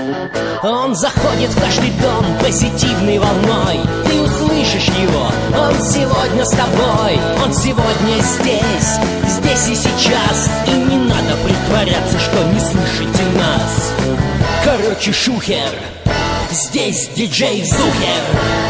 Он заходит в каждый дом позитивной волной. Ты услышишь его, он сегодня с тобой. Он сегодня здесь и сейчас. И не надо притворяться, что не слышите нас. Короче, Шухер, здесь диджей Зухер.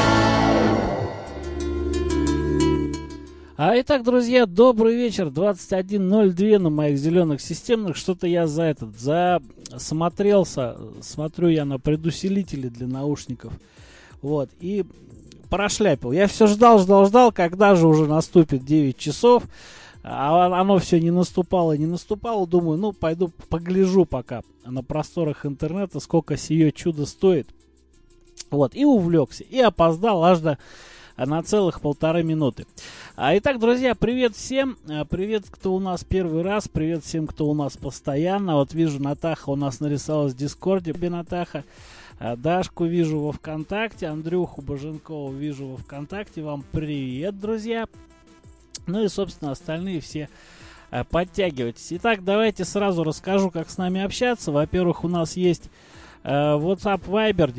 Итак, друзья, добрый вечер, 21:02 на моих зеленых системных. Что-то я засмотрелся, смотрю я на предусилители для наушников, вот, и прошляпил. Я все ждал, когда же уже наступит 9 часов, а оно все не наступало, думаю, ну, пойду погляжу пока на просторах интернета, сколько сие чудо стоит, вот, и увлекся, и опоздал аж на целых 1,5 минуты. Итак, друзья, привет всем. Привет, кто у нас первый раз. Привет всем, кто у нас постоянно. Вот вижу, Натаха у нас нарисовалась в Дискорде. Натаха. Дашку вижу во ВКонтакте. Андрюху Боженкова вижу во ВКонтакте. Вам привет, друзья. Ну и, собственно, остальные все подтягивайтесь. Итак, давайте сразу расскажу, как с нами общаться. Во-первых, у нас есть WhatsApp Viber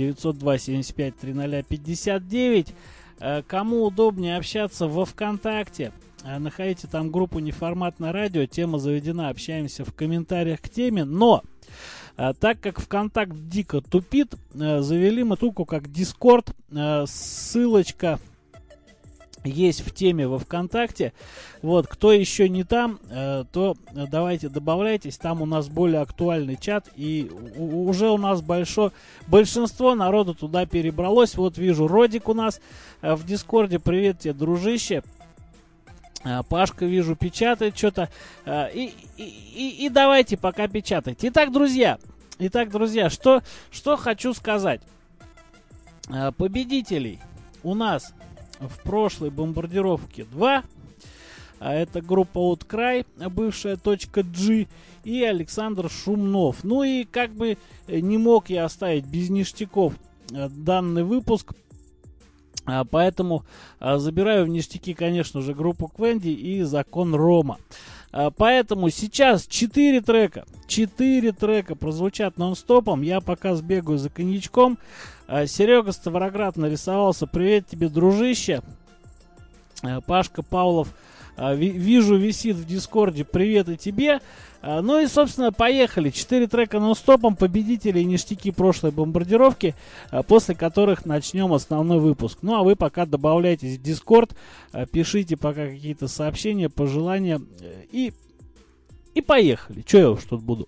902-75-00-59. Кому удобнее общаться во ВКонтакте, находите там группу «Неформатное радио», тема заведена, общаемся в комментариях к теме, но так как ВКонтакт дико тупит, завели мы штуку как Дискорд, ссылочка есть в теме во ВКонтакте. Вот, кто еще не там, то давайте добавляйтесь. Там у нас более актуальный чат. И уже у нас большинство народу туда перебралось. Вот вижу, Родик у нас в Дискорде. Привет тебе, дружище. Пашка, вижу, печатает что-то. И давайте пока печатайте. Итак, друзья, что хочу сказать. Победителей у нас в прошлой бомбардировке 2. Это группа Outcry, бывшая .g, и Александр Шумнов. Ну и как бы не мог я оставить без ништяков данный выпуск. Поэтому забираю в ништяки, конечно же, группу Квенди и Закон Рома. Поэтому сейчас 4 трека прозвучат нон-стопом. Я пока сбегаю за коньячком. Серега Ставроград нарисовался. Привет тебе, дружище. Пашка Павлов, вижу, висит в Дискорде. Привет и тебе. Ну и, собственно, поехали. 4 трека нон-стопом. Победители и ништяки прошлой бомбардировки, после которых начнем основной выпуск. Ну а вы пока добавляйтесь в Дискорд, пишите пока какие-то сообщения, пожелания. И поехали. Че я уж тут буду.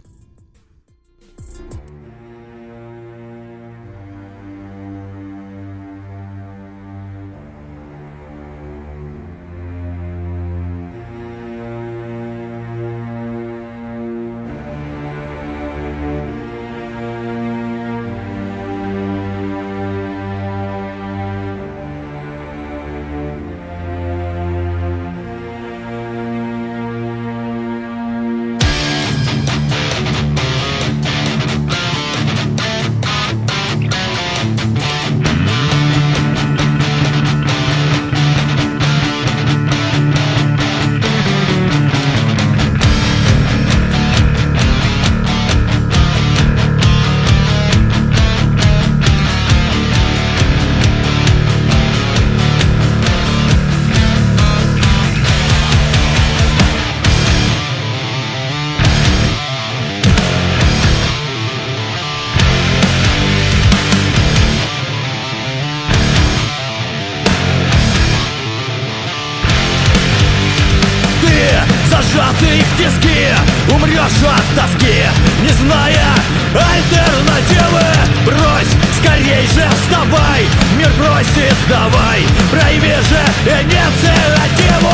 Зажатый в тиски, умрешь от тоски, не зная альтернативы. Брось, скорей же вставай, мир просит, давай, прояви же инициативу.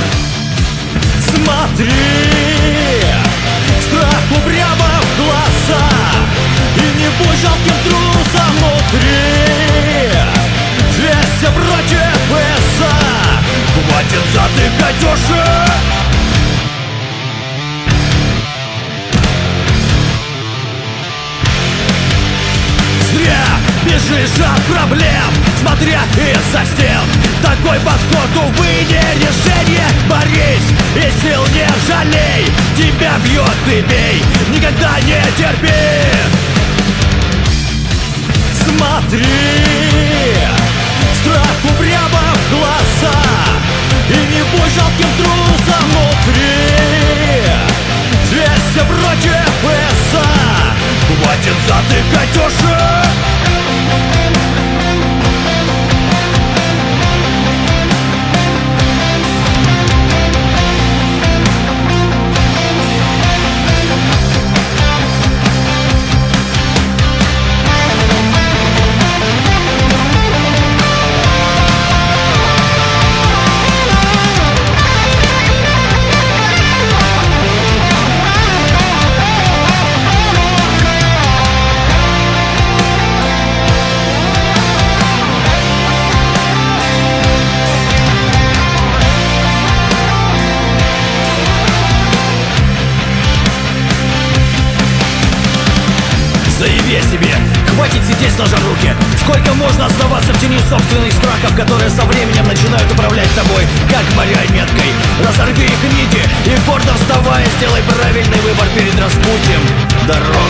Смотри, страху прямо в глаза, и не будь жалким трусом внутри. Здесь все против веса, хватит затыкать уши. Бежишь от проблем, смотря из-за стен. Такой подход, увы, не решение. Борись и сил не жалей. Тебя бьет, ты бей, никогда не терпи. затыкать уши. Заяви о себе, хватит сидеть сложа руки. Сколько можно оставаться в тени собственных страхов, которые со временем начинают управлять тобой, как марионеткой. Разорви их нити и гордо вставая, сделай правильный выбор перед распутьем дорог.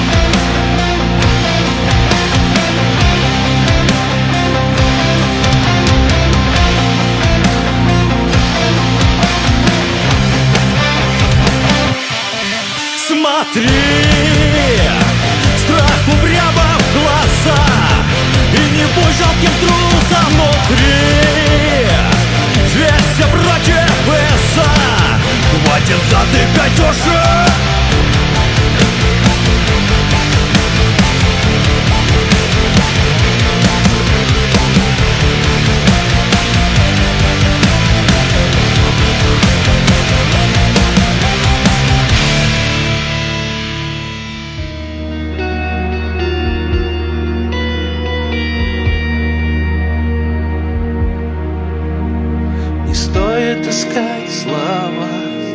Смотри, страх упрямо в глаза, и не будь жалким трусом внутри. Здесь все против веса, хватит затыкать уши. Искать слова,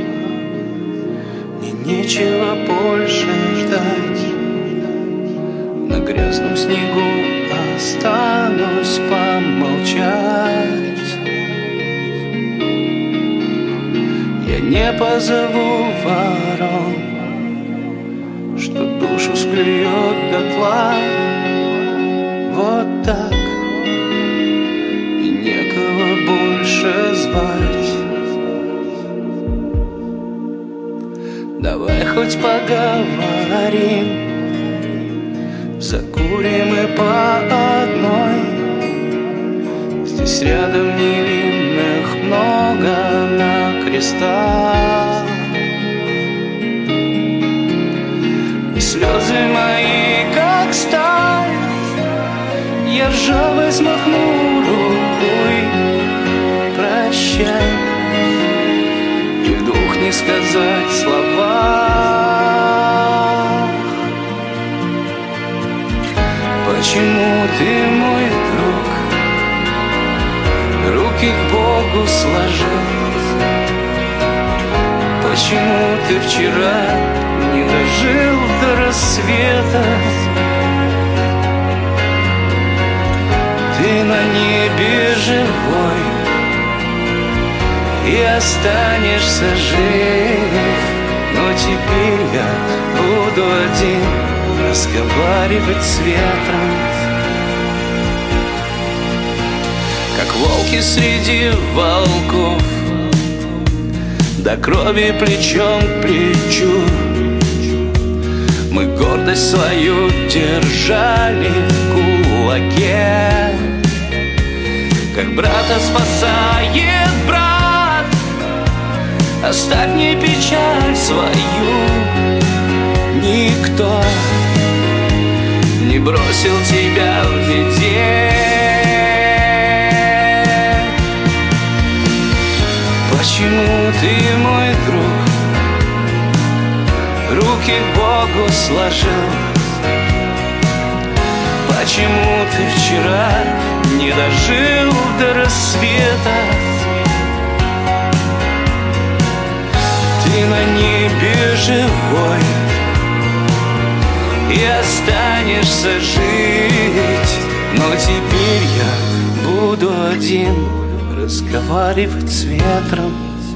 мне нечего больше ждать. На грязном снегу останусь помолчать. Я не позову ворон, что душу склюет дотла. Вот так, и некого больше звать. Давай хоть поговорим, закурим и по одной. Здесь рядом невинных много на крестах. И слезы мои, как сталь, я ржавой смахну рукой. Прощай, и вдруг не сказать слова. Почему ты, мой друг, руки к Богу сложил? Почему ты вчера не дожил до рассвета? Ты на небе живой и останешься жив. Но теперь я буду один разговаривать с ветром, как волки среди волков, до крови плечом к плечу. Мы гордость свою держали в кулаке, как брата спасает брат. Оставь мне печаль свою, никто не бросил тебя в беде. Почему ты, мой друг, руки к Богу сложил? Почему ты вчера не дожил до рассвета? Ты на небе живой и останешься жить. Но теперь я буду один разговаривать с ветром.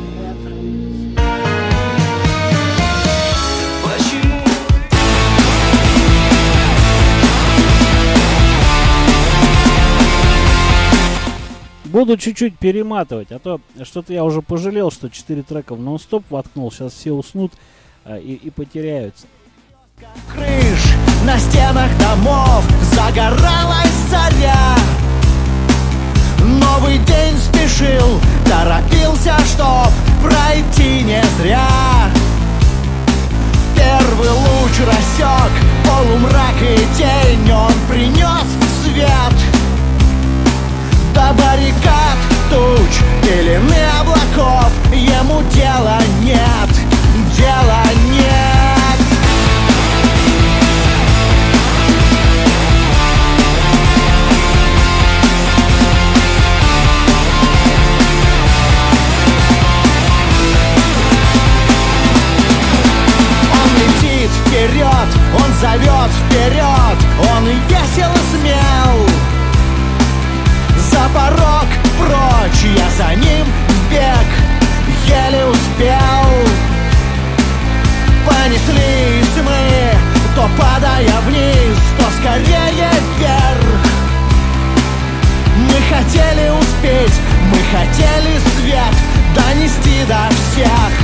Буду чуть-чуть перематывать, а то что-то я уже пожалел, что 4 трека в нон-стоп воткнул. Сейчас все уснут и потеряются. Крыш на стенах домов загоралась заря. Новый день спешил, торопился, чтоб пройти не зря. Первый луч рассек полумрак и тень, он принес в свет. До баррикад, туч, пелены облаков ему дела нет, дела нет. Вперед, он зовет вперед, он весел и смел. За порог прочь, я за ним в бег еле успел. Понеслись мы, то падая вниз, то скорее вверх. Мы хотели успеть, мы хотели свет донести до всех.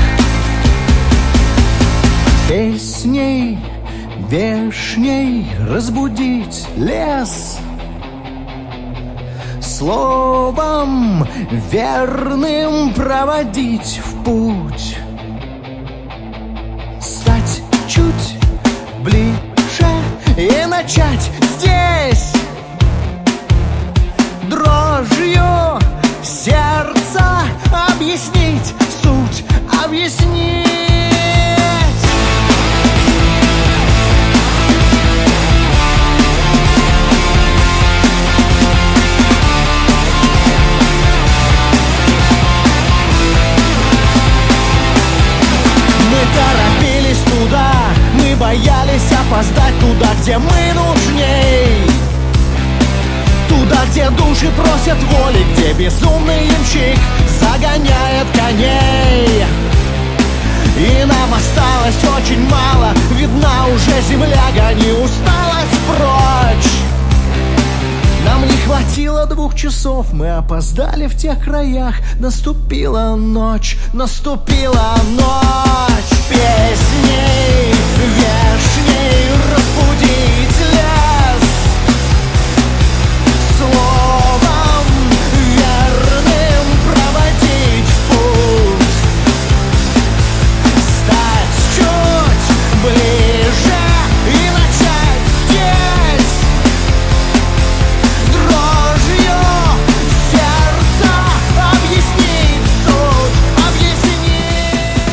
Песней вешней разбудить лес, словом верным проводить в путь, стать чуть ближе и начать здесь дрожью сердца объяснить суть, объяснить. Торопились туда, мы боялись опоздать туда, где мы нужней. Туда, где души просят воли, где безумный ямщик загоняет коней. И нам осталось очень мало, видна уже земля, гони усталость прочь. Нам не хватило 2 часов, мы опоздали в тех краях. Наступила ночь, наступила ночь. Песней вешней разбудить лес, словом верным проводить в путь, стать чуть ближе и начать здесь дрожью сердца объяснить суть, объяснить.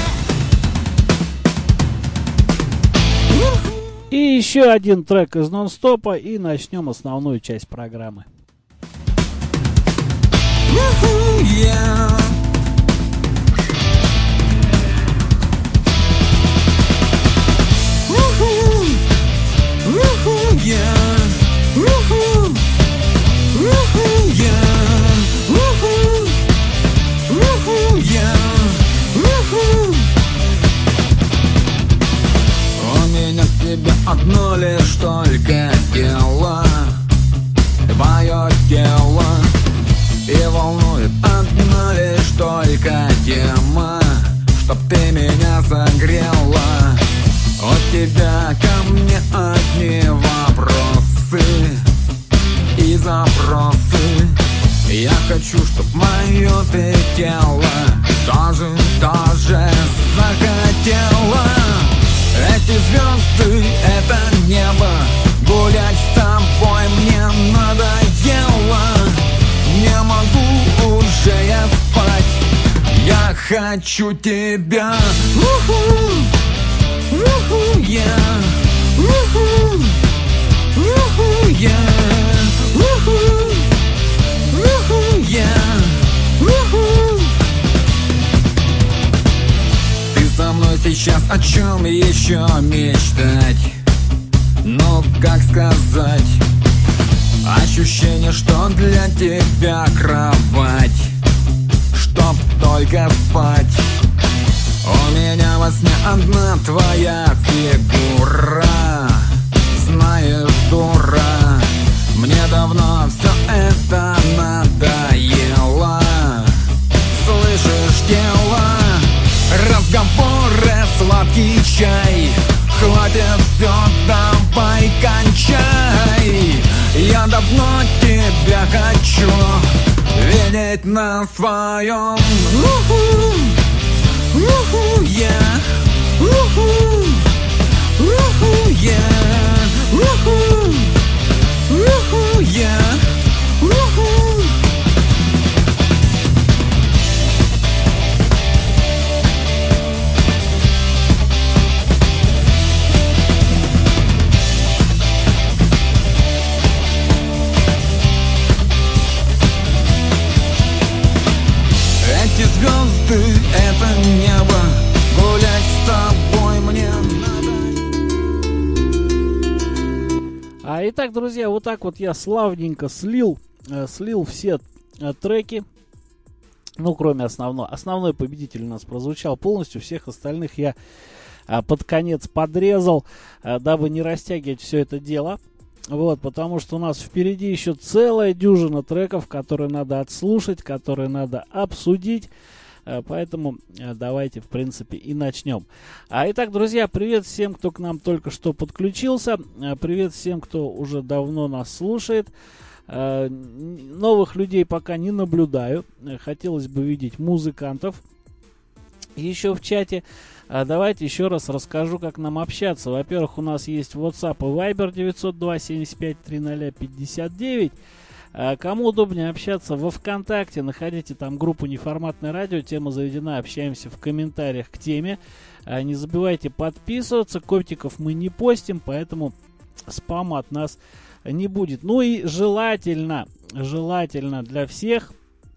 И еще один трек из нон-стопа, и начнем основную часть программы. У меня к тебе одно лишь только дело, твое тело. И волнует одна лишь только тема, чтоб ты меня согрела. От тебя ко мне одни вопросы и запросы. Я хочу, чтоб мое ты тело тоже захотела. Эти звезды, это небо, гулять с тобой мне надоело. Не могу уже я спать, я хочу тебя. Ты со мной сейчас о чем еще мечтать? Ну, как сказать? Ощущение, что для тебя кровать, чтоб только спать. У меня во сне одна твоя фигура. Знаешь, дура, мне давно все это надоело. Слышишь, тело, разговоры, сладкий чай. Хватит все стоять на своем. Yeah. Эти звезды, это небо, гулять с тобой мне надо. Итак, друзья, вот так вот я славненько слил все треки. Ну, кроме основного. Основной победитель у нас прозвучал полностью. Всех остальных я под конец подрезал, дабы не растягивать все это дело. Вот, потому что у нас впереди еще целая дюжина треков, которые надо отслушать, которые надо обсудить. Поэтому давайте, в принципе, и начнем. Итак, друзья, привет всем, кто к нам только что подключился. Привет всем, кто уже давно нас слушает. Новых людей пока не наблюдаю. Хотелось бы видеть музыкантов еще в чате. Давайте еще раз расскажу, как нам общаться. Во-первых, у нас есть WhatsApp и Viber 902-75-30-59. Кому удобнее общаться во ВКонтакте, находите там группу «Неформатное радио», тема заведена, общаемся в комментариях к теме. Не забывайте подписываться, котиков мы не постим, поэтому спама от нас не будет. Ну и желательно для всех,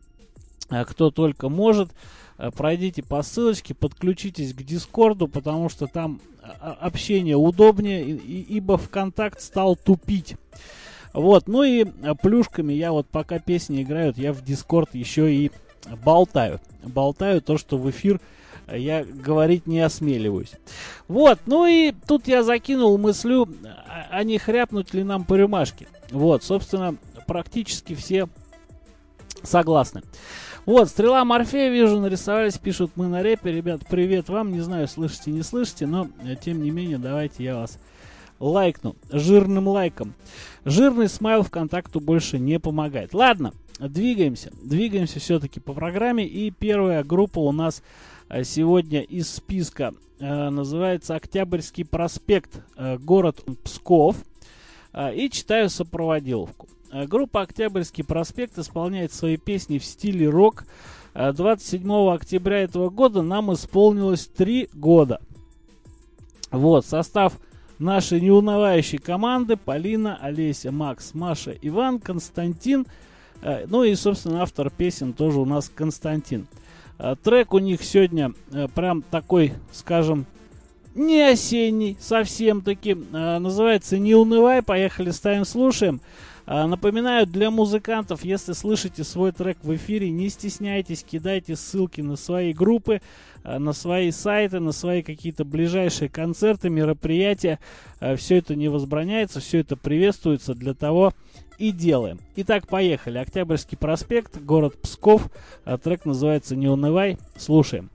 кто только может, пройдите по ссылочке, подключитесь к Дискорду, потому что там общение удобнее, ибо ВКонтакт стал тупить. Вот, ну и плюшками я вот пока песни играют, я в Дискорд еще и болтаю. Болтаю то, что в эфир я говорить не осмеливаюсь. Вот, ну и тут я закинул мыслю, а не хряпнуть ли нам по рюмашке. Вот, собственно, практически все согласны. Вот, Стрела Морфея, вижу, нарисовались, пишут, мы на рэпе. Ребят, привет вам, не знаю, слышите, не слышите, но тем не менее, давайте я вас лайкну жирным лайком. Жирный смайл ВКонтакту больше не помогает. Ладно, двигаемся все-таки по программе. И первая группа у нас сегодня из списка называется «Октябрьский проспект», город Псков. И читаю сопроводиловку. Группа «Октябрьский проспект» исполняет свои песни в стиле рок. 27 октября этого года нам исполнилось 3 года. Вот, состав нашей неунывающей команды: Полина, Олеся, Макс, Маша, Иван, Константин. Ну и, собственно, автор песен тоже у нас Константин. Трек у них сегодня прям такой, скажем, не осенний, совсем-таки. Называется «Не унывай». Поехали, ставим, слушаем. Напоминаю, для музыкантов, если слышите свой трек в эфире, не стесняйтесь, кидайте ссылки на свои группы, на свои сайты, на свои какие-то ближайшие концерты, мероприятия. Все это не возбраняется, все это приветствуется, для того и делаем. Итак, поехали. Октябрьский проспект, город Псков. Трек называется «Не унывай». Слушаем.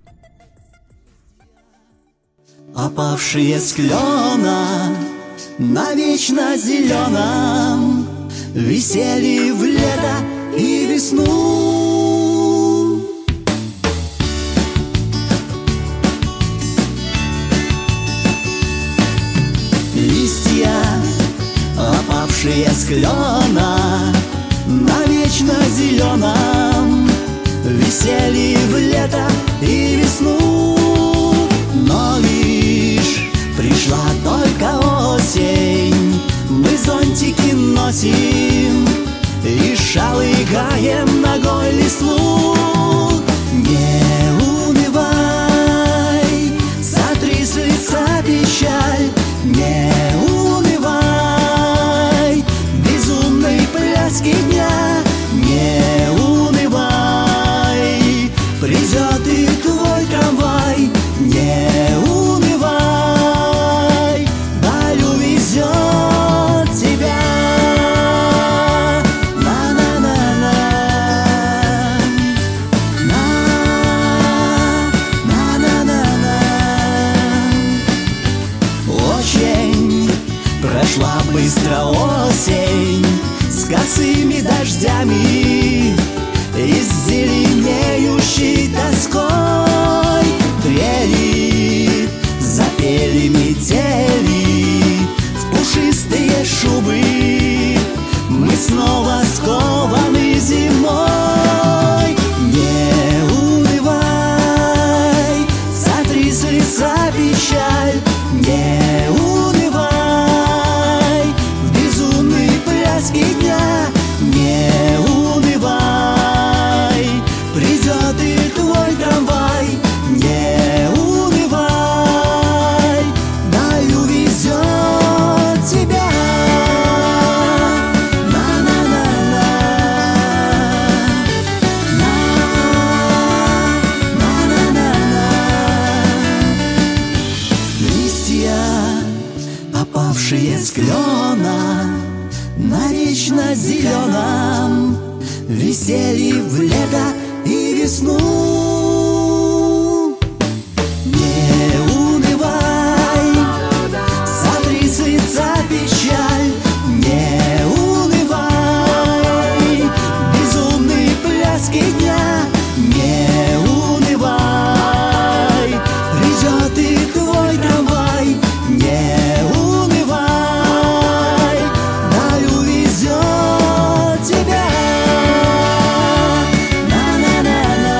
Опавшие с клена навечно зеленом висели в лето и весну. Листья, опавшие с клена навечно зеленом висели в лето и весну. Но лишь пришла только осень, мы зонтики носим и шалыгаем ногой листву. Не унывай, сотри с лица печаль. Не унывай, безумной пляски дня. Не унывай, придет и твой трамвай. Не унывай, даль увезет тебя. На-на-на-на, на-на-на-на. Очень прошла быстро осень с косыми дождями и с снова скованы зимой. Не унывай, сотри с лица печаль. Не унывай, в безумной пляске дня. Не унывай, придет и твой трамвай. Не унывай, даль увезет тебя. На-на-на-на, на-на-на-на. Листья, опавшие с клена, навечно зеленом, висели в лето и весну. Не унывай, сотри с лица печаль. Не унывай, в безумной пляске дня. Не унывай, придет и твой трамвай. Не унывай, даль увезет тебя. На-на-на-на,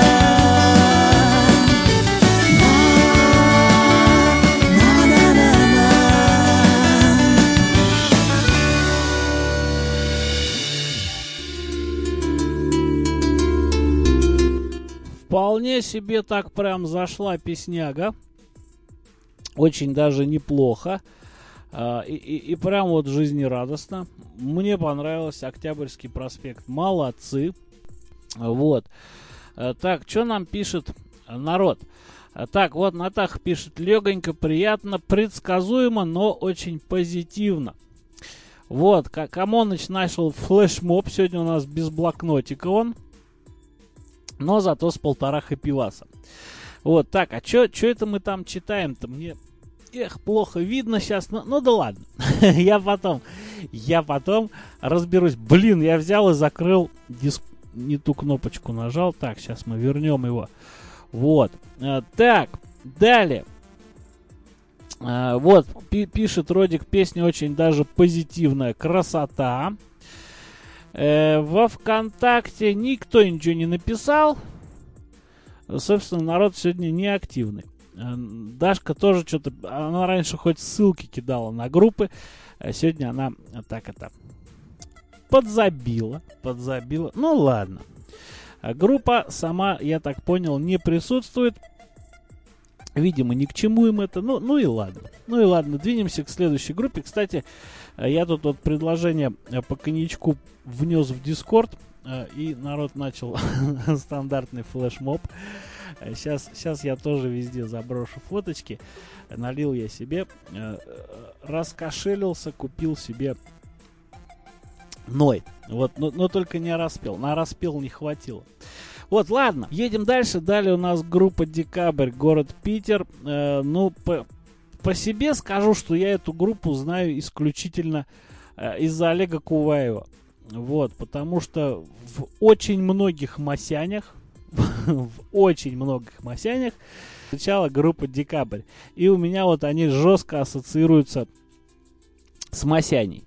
на-на-на-на. Вполне себе так прям зашла песняга. Очень даже неплохо. И прям вот жизнерадостно. Мне понравился Октябрьский проспект. Молодцы. Вот. Так, что нам пишет народ? Так, вот Натаха пишет: легонько, приятно, предсказуемо, но очень позитивно. Вот, Камоныч начал флешмоб. Сегодня у нас без блокнотика он. Но зато с 1,5 хэппиваса. Вот, так, а что это мы там читаем-то? Мне, плохо видно сейчас. Ну да ладно. Я потом разберусь. Блин, я взял и закрыл диск. Не ту кнопочку нажал. Так, сейчас мы вернем его. Вот. Так, далее. Вот, пишет Родик, песня очень даже позитивная. Красота. Во ВКонтакте никто ничего не написал. Собственно, народ сегодня не активный. Дашка тоже что-то... Она раньше хоть ссылки кидала на группы. А сегодня она так это... Подзабила. Ну ладно. Группа сама, я так понял, не присутствует. Видимо, ни к чему им это. Ну и ладно. Двинемся к следующей группе. Кстати, я тут вот предложение по коньячку внес в Дискорд. И народ начал стандартный флешмоб. Сейчас я тоже везде заброшу фоточки. Налил я себе. Раскошелился, купил себе Ной. Вот, но только не распел. На распел не хватило. Вот, ладно, едем дальше. Далее у нас группа Декабрь, город Питер. По себе скажу, что я эту группу знаю исключительно из-за Олега Куваева. Вот, потому что в очень многих масянях встречала группа Декабрь. И у меня вот они жестко ассоциируются с масяней.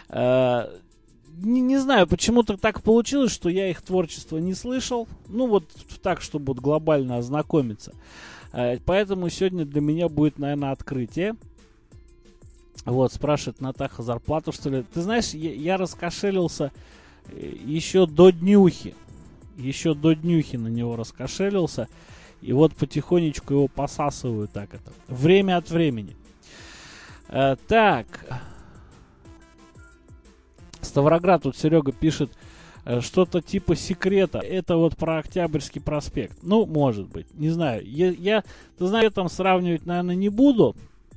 Не знаю, почему-то так получилось, что я их творчество не слышал. Ну, вот так, чтобы вот глобально ознакомиться. Поэтому сегодня для меня будет, наверное, открытие. Вот, спрашивает Натаха, зарплату, что ли? Ты знаешь, я раскошелился еще до днюхи. На него раскошелился. И вот потихонечку его посасываю так это. Время от времени. Так... Ставроград, тут Серега пишет что-то типа секрета. Это вот про Октябрьский проспект. Ну, может быть. Не знаю. Я там сравнивать, наверное, не буду.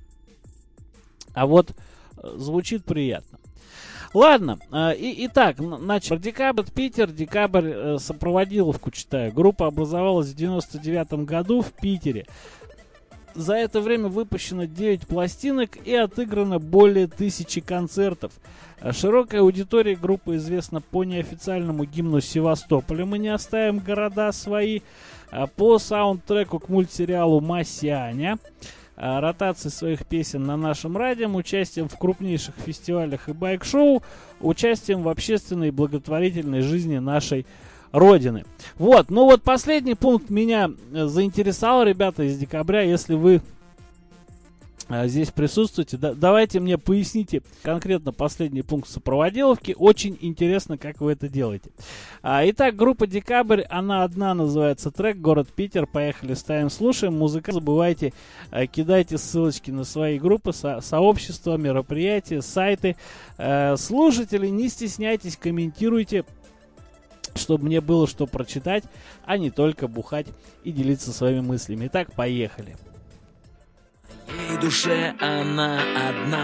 А вот звучит приятно. Ладно. Итак, начал. Декабрь, Питер. Декабрь, сопроводиловку читаю. Группа образовалась в 99 году в Питере. За это время выпущено 9 пластинок и отыграно более 1000 концертов. Широкой аудитории группа известна по неофициальному гимну Севастополя «Мы не оставим города свои», по саундтреку к мультсериалу «Масяня», ротацией своих песен на нашем радио, участием в крупнейших фестивалях и байк-шоу, участием в общественной и благотворительной жизни нашей Родины. Вот, ну вот последний пункт меня заинтересовал, ребята, из декабря. Если вы здесь присутствуете, давайте мне поясните конкретно последний пункт сопроводиловки. Очень интересно, как вы это делаете. Итак, группа «Декабрь», она одна, называется трек, город Питер. Поехали, ставим, слушаем. Музыка, забывайте, кидайте ссылочки на свои группы, сообщества, мероприятия, сайты. Слушатели, не стесняйтесь, комментируйте, чтобы мне было что прочитать, а не только бухать и делиться своими мыслями. Итак, поехали. В моей душе она одна.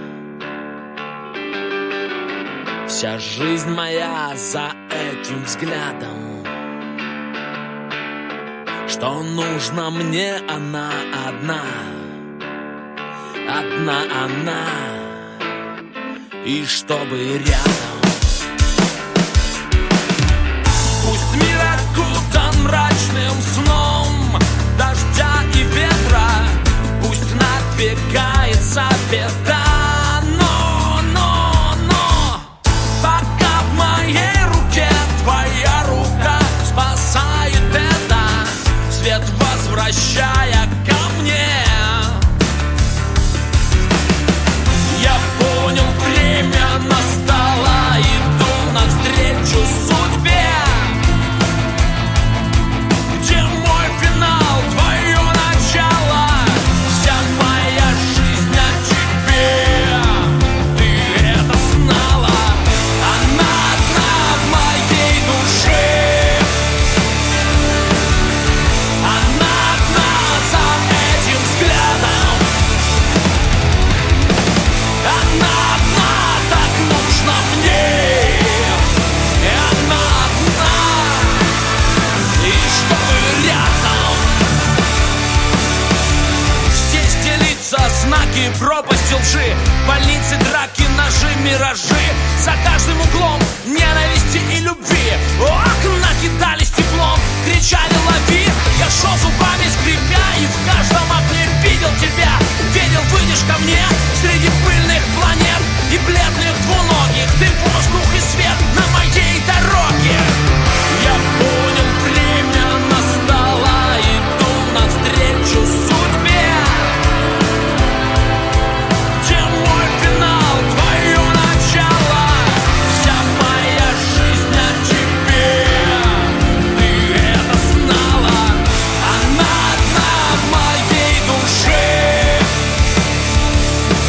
Вся жизнь моя за этим взглядом. Что нужно мне, она одна. Одна она. И чтобы рядом. Пусть мир окутан мрачным сном дождя и ветра. Пусть надвигается беда, но пока в моей руке твоя рука спасает это, свет возвращая ко мне. Я понял, время настало, иду навстречу судьбе. Где мой финал, твое начало? Вся моя жизнь о тебе. Ты это знала? Она одна в моей душе. Она одна за этим взглядом. Она одна, так нужно мне. И она одна, и чтобы рядом. Здесь делиться знаки, пропасти лжи, больницы, драки, ножи, миражи. За каждым углом ненависти и любви. Окна кидались теплом, кричали лови. Я шел зубами скрипя, и в каждом окне видел тебя. Верил, выйдешь ко мне среди пыльных планет и бледных двуногих. Ты воздух и свет на моей дороге. Я понял, время настало, иду навстречу судьбе. Где мой финал, твое начало? Вся моя жизнь о тебе. Ты это знала? Она одна в моей душе.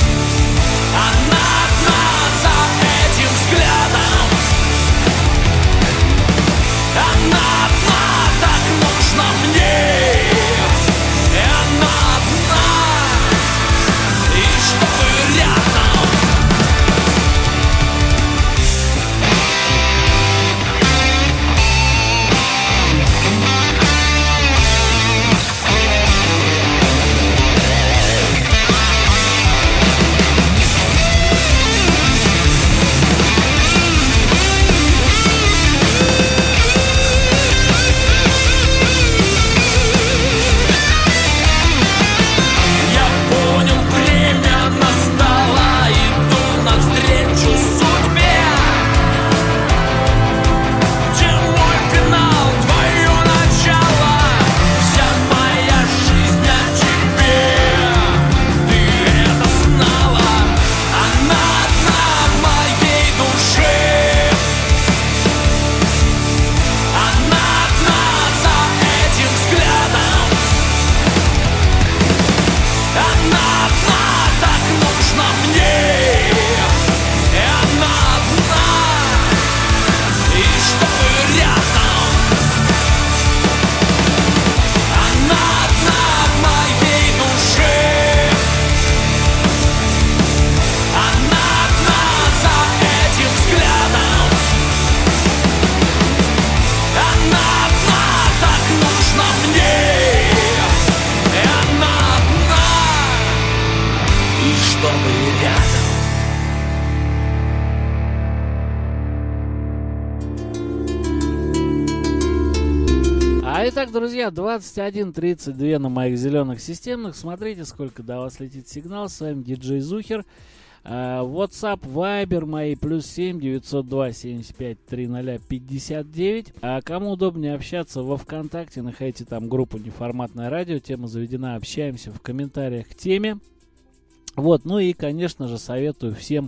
Итак, друзья, 21:32 на моих зеленых системных. Смотрите, сколько до вас летит сигнал. С вами диджей Зухер. WhatsApp, Viber мои +7 902 75 30 59. Кому удобнее общаться во ВКонтакте, находите там группу «Неформатное радио». Тема заведена, общаемся в комментариях к теме. Вот, ну и, конечно же, советую всем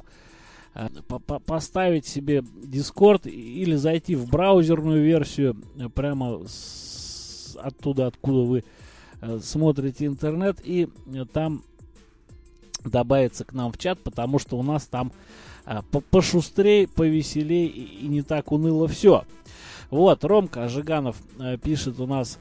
поставить себе Discord или зайти в браузерную версию прямо оттуда, откуда вы смотрите интернет, и там добавиться к нам в чат, потому что у нас там пошустрее, повеселее и не так уныло все. Вот, Ромка Жиганов пишет у нас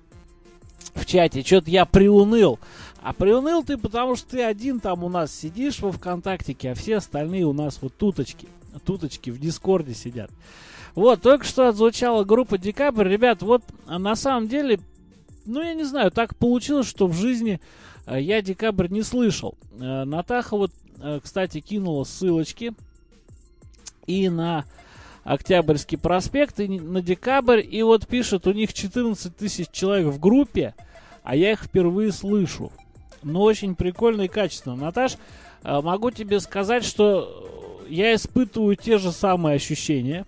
в чате: что-то я приуныл. А приуныл ты, потому что ты один там у нас сидишь во ВКонтактике, а все остальные у нас вот туточки в Дискорде сидят. Вот, только что отзвучала группа «Декабрь». Ребят, вот на самом деле, ну я не знаю, так получилось, что в жизни я «Декабрь» не слышал. Натаха вот, кстати, кинула ссылочки и на Октябрьский проспект, и на «Декабрь», и вот пишет, у них 14 тысяч человек в группе, а я их впервые слышу. Но очень прикольно и качественно. Наташ, могу тебе сказать, что я испытываю те же самые ощущения,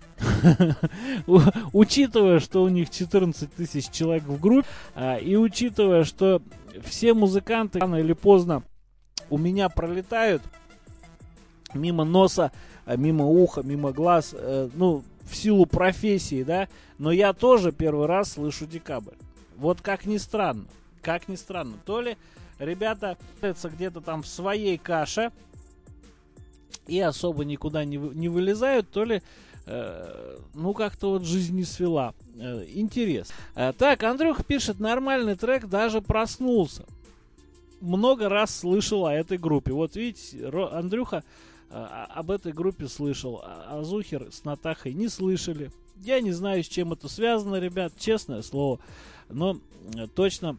учитывая, что у них 14 тысяч человек в группе, и учитывая, что все музыканты рано или поздно у меня пролетают мимо носа, мимо уха, мимо глаз, ну, в силу профессии, да, но я тоже первый раз слышу «Декабрь». Вот как ни странно, то ли ребята где-то там в своей каше и особо никуда не вылезают, то ли, ну, как-то вот жизнь не свела. Интересно. Так, Андрюха пишет: нормальный трек, даже проснулся. Много раз слышал о этой группе. Вот видите, Андрюха об этой группе слышал, а Зухер с Натахой не слышали. Я не знаю, с чем это связано, ребят, честное слово, но точно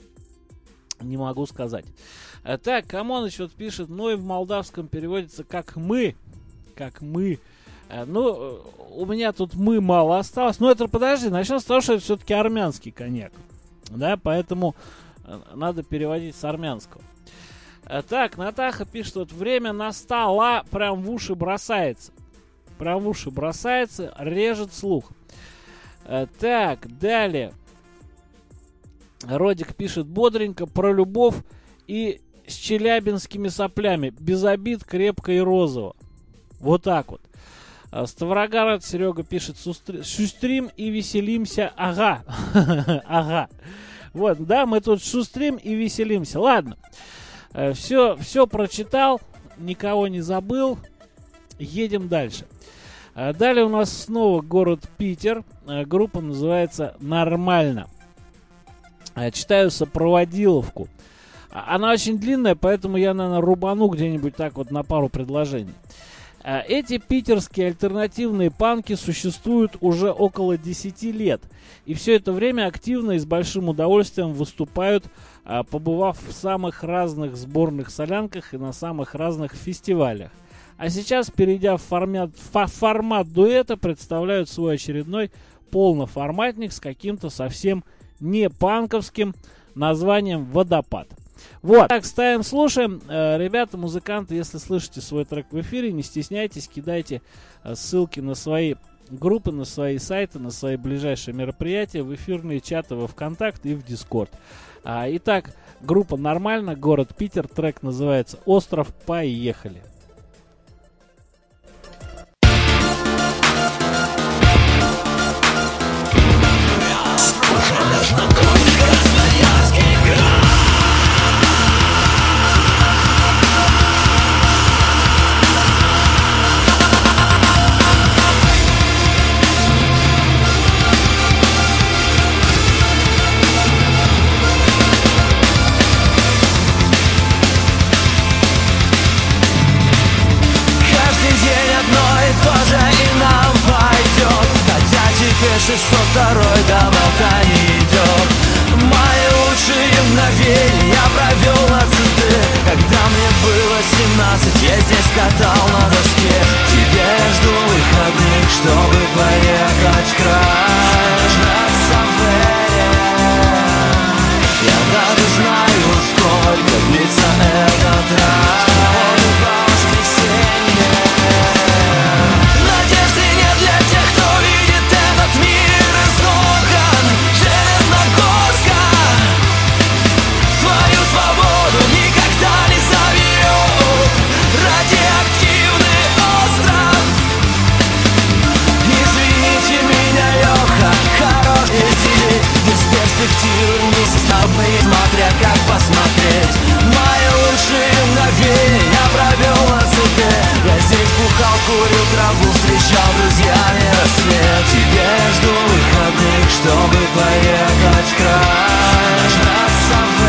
не могу сказать. Так, Камоныч вот пишет: ну и в молдавском переводится как мы. Ну, у меня тут «мы» мало осталось. Но это, подожди, начнем с того, что это все-таки армянский коньяк. Да, поэтому надо переводить с армянского. Так, Натаха пишет: вот время настало, прям в уши бросается. Режет слух. Так, далее. Родик пишет бодренько про любовь и с челябинскими соплями. Без обид, крепко и розово. Вот так вот. Ставрогород Серега пишет: шустрим и веселимся. Ага. Ага. Вот, да, мы тут шустрим и веселимся. Ладно. Все прочитал, никого не забыл. Едем дальше. Далее у нас снова город Питер. Группа называется «Нормально». Читаю сопроводиловку. Она очень длинная, поэтому я, наверное, рубану где-нибудь так вот на пару предложений. Эти питерские альтернативные панки существуют уже около 10 лет. И все это время активно и с большим удовольствием выступают, побывав в самых разных сборных солянках и на самых разных фестивалях. А сейчас, перейдя в формат дуэта, представляют свой очередной полноформатник с каким-то совсем не панковским названием «Водопад». Вот, так, ставим, слушаем. Ребята, музыканты, если слышите свой трек в эфире, не стесняйтесь, кидайте ссылки на свои группы, на свои сайты, на свои ближайшие мероприятия, в эфирные чаты во ВКонтакте и в Дискорд. Итак, группа «Нормально», город Питер, трек называется «Остров». Поехали. встречал друзьями рассвет. Теперь жду выходных, чтобы поехать в край. Нажраться в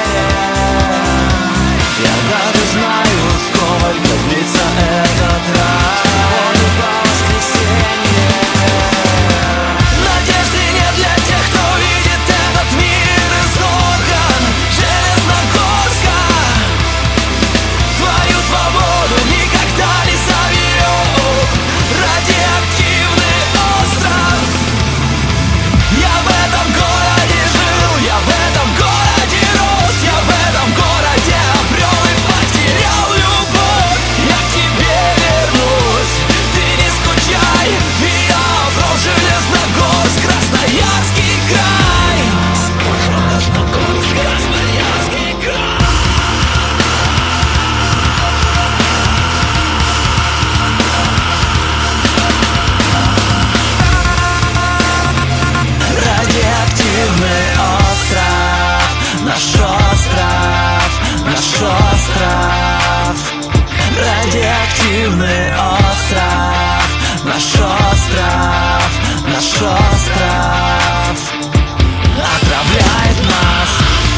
я даже знаю, сколько длится этот рай. Сегодня по воскресенье. Надежды нет для тех, кто видит этот мир из окон Железногорска. Твою свободу никогда не заберут радиоактивный остров. Я в этом городе жил, я в этом городе рос, я в этом городе обрел и потерял любовь. Я к тебе вернусь, ты не скучай, я from Железногорск, Красноярский край. Железногорск, Красноярский край. Радиоактивный остров, наш остров, наш остров. Радиоактивный остров, наш остров, наш остров отравляет нас.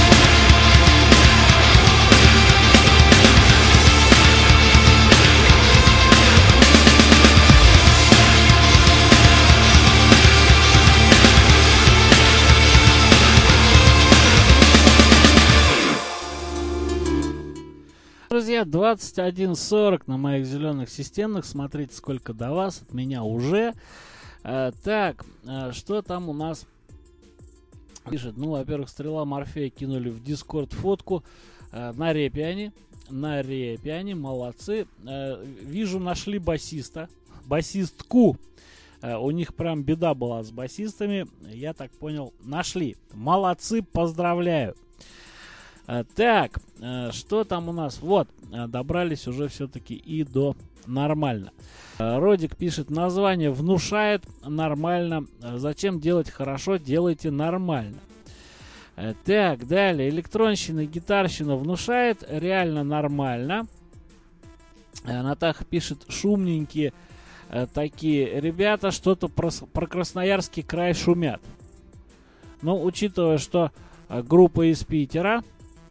Друзья, 21:40 на моих зеленых системных. Смотрите, сколько до вас. От меня уже. Так, что там у нас пишет? Ну, во-первых, Стрела Морфея кинули в Дискорд фотку. На репе они. На репе они. Молодцы. Вижу, нашли басиста. Басистку. У них прям беда была с басистами. Я так понял, нашли. Молодцы, поздравляю. Так, что там у нас? Вот, добрались уже все-таки и до нормально. Родик пишет, название внушает нормально. Зачем делать хорошо, делайте нормально. Так, далее. Электронщина, гитарщина внушает реально нормально. Натаха пишет, шумненькие такие ребята, что-то про Красноярский край шумят. Но учитывая, что группа из Питера,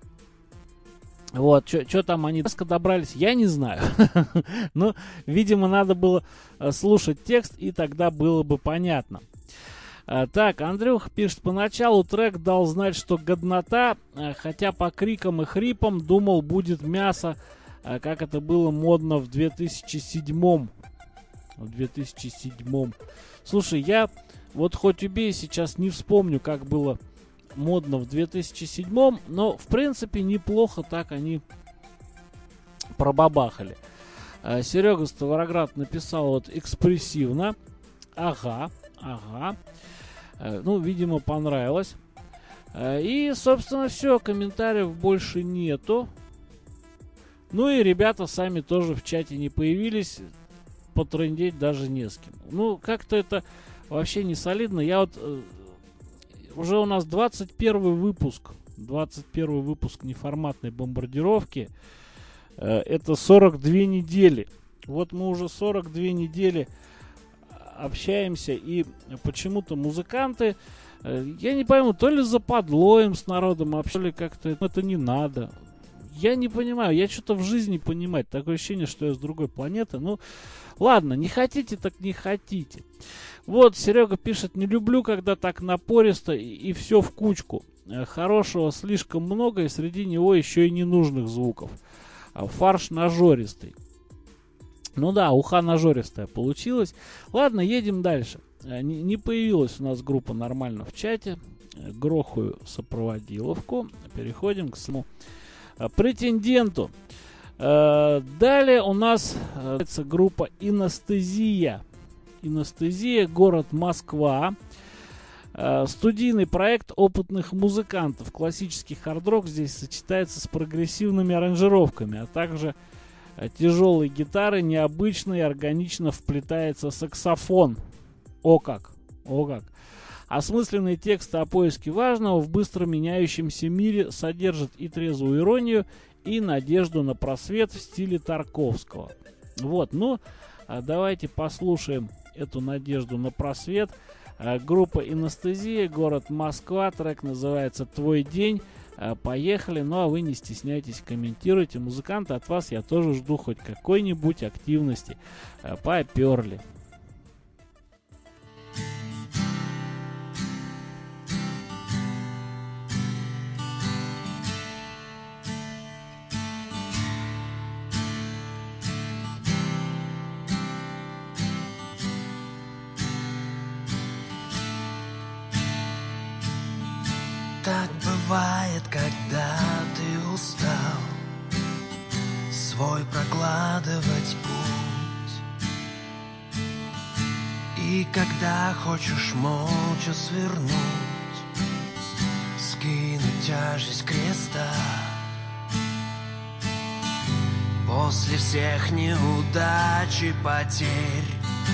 вот, что там они добрались, я не знаю. Но, видимо, надо было слушать текст, и тогда было бы понятно. Так, Андрюха пишет, поначалу трек дал знать, что годнота, хотя по крикам и хрипам думал, будет мясо, как это было модно в 2007. В 2007. Слушай, я вот хоть убей, сейчас не вспомню, как было модно в 2007, но в принципе неплохо так они пробабахали. Серега Ставроград написал вот экспрессивно. Ага. Ну, видимо, понравилось. И, собственно, все, комментариев больше нету. Ну и ребята сами тоже в чате не появились. Потрындеть даже не с кем. Ну, как-то это вообще не солидно. Я вот... Уже у нас 21 выпуск. 21 выпуск неформатной бомбардировки. Это 42 недели. Вот мы уже 42 недели общаемся. И почему-то музыканты... Я не пойму, то ли западло им с народом, а вообще ли как-то это не надо. Я не понимаю. Я что-то в жизни понимать. Такое ощущение, что я с другой планеты. Ну, ладно, не хотите, так не хотите. Вот, Серега пишет, не люблю, когда так напористо и все в кучку. Хорошего слишком много, и среди него еще и ненужных звуков. Фарш нажористый. Ну да, уха нажористая получилась. Ладно, едем дальше. Не появилась у нас группа нормально в чате. Грохаю сопроводиловку. Переходим к самому претенденту. Далее у нас группа «Инестезия». «Инестезия», город Москва. Студийный проект опытных музыкантов. Классический хард-рок здесь сочетается с прогрессивными аранжировками, а также тяжелые гитары, необычно и органично вплетается саксофон. О как! Осмысленные тексты о поиске важного в быстро меняющемся мире содержат и трезвую иронию, и надежду на просвет в стиле Тарковского. Вот, ну, Давайте послушаем эту надежду на просвет. Группа «Анестезия», город Москва, трек называется «Твой день». Поехали, ну а вы не стесняйтесь, комментируйте. Музыканты, от вас я тоже жду хоть какой-нибудь активности. Поперли. Так бывает, когда ты устал свой прокладывать путь, и когда хочешь молча свернуть, скинуть тяжесть креста. После всех неудач и потерь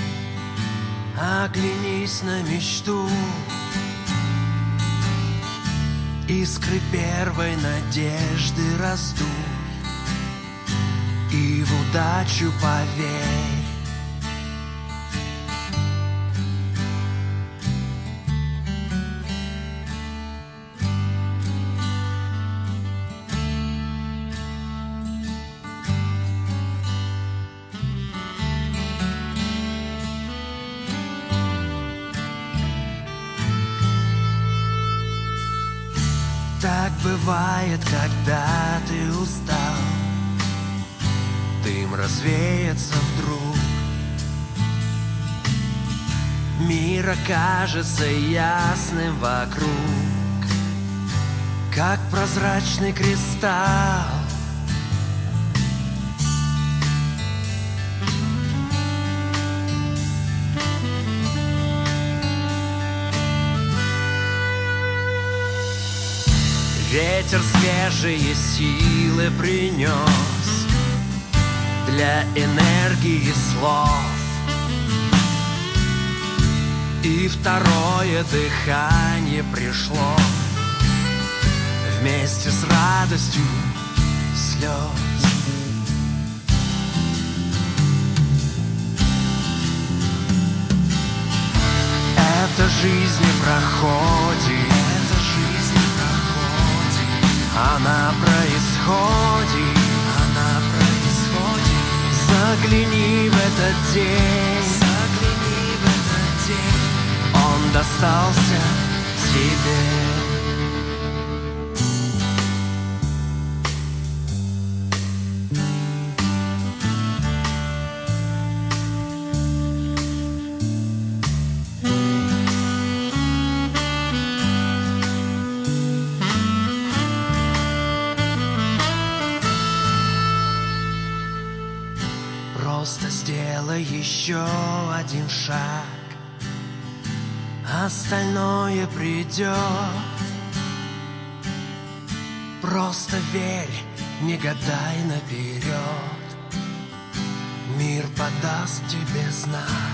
оглянись на мечту. Искры первой надежды растут, и в удачу поверь. Так бывает, когда ты устал, дым развеется вдруг, мир окажется ясным вокруг, как прозрачный кристалл. Ветер свежие силы принес для энергии слов, и второе дыхание пришло вместе с радостью слез. Эта жизнь не проходит, она происходит, загляни в этот день, он достался тебе. Просто сделай еще один шаг, остальное придет. Просто верь, не гадай наперед, мир подаст тебе знак.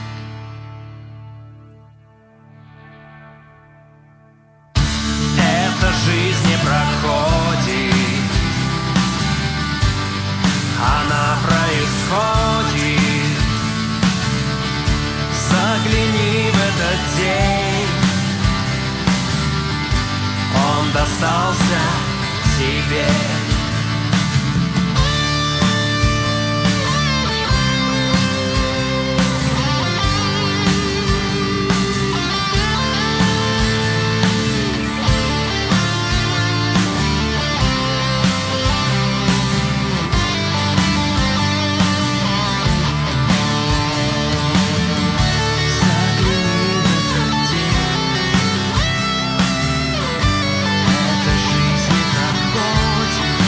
Эта жизнь не проходит, она происходит. Загляни в этот день, он достался тебе. Эта жизнь не проходит,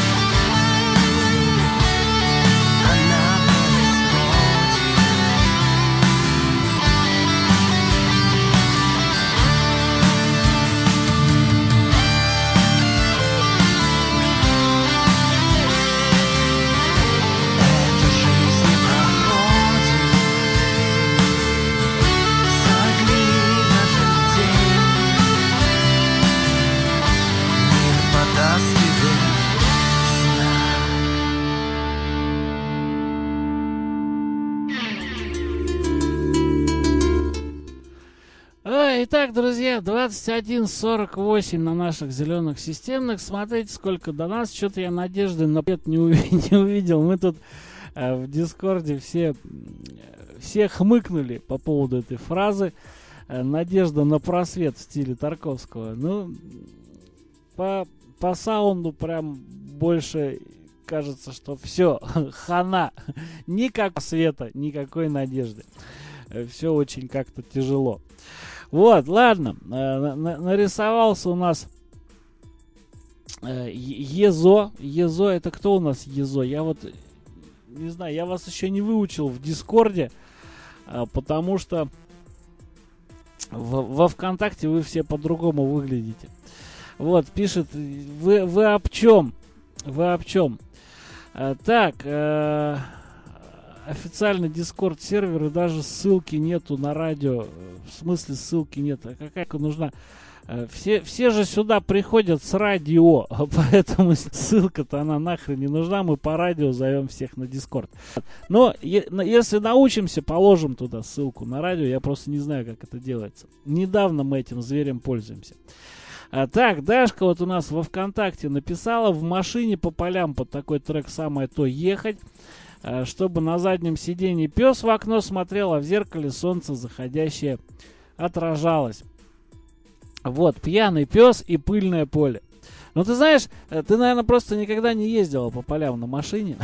Итак, друзья, 21:48 на наших зеленых системных. Смотрите, сколько до нас. Что-то я надежды на нет не увидел. Мы тут в Дискорде все хмыкнули по поводу этой фразы. Надежда на просвет в стиле Тарковского. Ну, по саунду прям больше кажется, что все, хана. Никакого света, никакой надежды. Все очень как-то тяжело. Вот, ладно. Нарисовался у нас Езо. Езо, это кто у нас Езо? Я вот не знаю, я вас еще не выучил в Дискорде, потому что во ВКонтакте вы все по-другому выглядите. Вот, пишет, вы об чем? Вы об чем? Так, официальный Дискорд сервер, и даже ссылки нету на радио. В смысле ссылки нет? А какая нужна? Все же сюда приходят с радио, поэтому ссылка-то она нахрен не нужна. Мы по радио зовем всех на Дискорд. Но если научимся, положим туда ссылку на радио. Я просто не знаю, как это делается. Недавно мы этим зверем пользуемся. Так, Дашка вот у нас во ВКонтакте написала: в машине по полям под такой трек самое то ехать, чтобы на заднем сиденье пес в окно смотрел, а в зеркале солнце заходящее отражалось. Вот, пьяный пес и пыльное поле. Ну, ты знаешь, ты, наверное, просто никогда не ездила по полям на машине.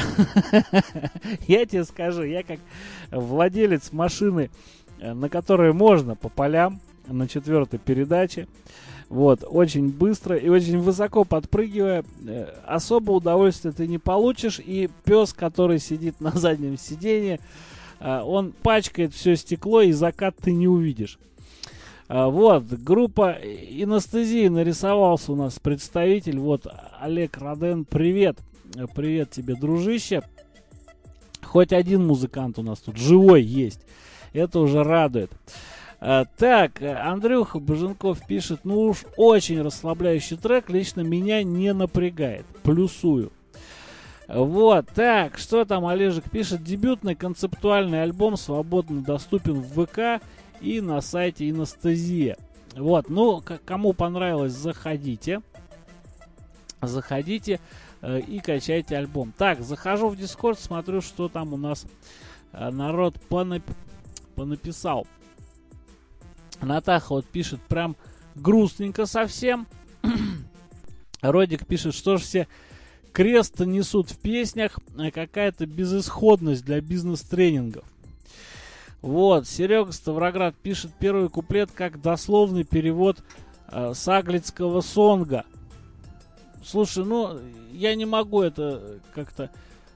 Я тебе скажу, я как владелец машины, на которой можно по полям, на 4-й передаче, вот, очень быстро и очень высоко подпрыгивая, особо удовольствия ты не получишь. И пес, который сидит на заднем сиденье, он пачкает все стекло, и закат ты не увидишь. Вот, группа Анестезии нарисовался у нас представитель. Вот, Олег Роден, привет. Привет тебе, дружище. Хоть один музыкант у нас тут живой есть. Это уже радует. Так, Андрюха Боженков пишет: ну уж очень расслабляющий трек, лично меня не напрягает. Плюсую. Вот, так, что там Олежек пишет? Дебютный концептуальный альбом свободно доступен в ВК и на сайте Анестезия. Вот, ну, кому понравилось, заходите. Заходите и качайте альбом. Так, захожу в Дискорд, смотрю, что там у нас народ понаписал. Натаха вот пишет прям грустненько совсем. Родик пишет, что ж все крест несут в песнях, какая-то безысходность для бизнес-тренингов. Вот, Серега Ставроград пишет первый куплет как дословный перевод с аглицкого сонга. Слушай, ну, я не могу это как-то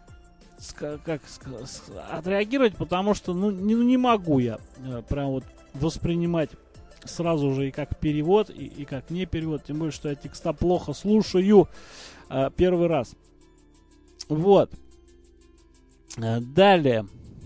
отреагировать, потому что, ну, не могу я прям вот воспринимать сразу же и как перевод, и как не перевод. Тем более, что я текста плохо слушаю первый раз. Вот. Далее.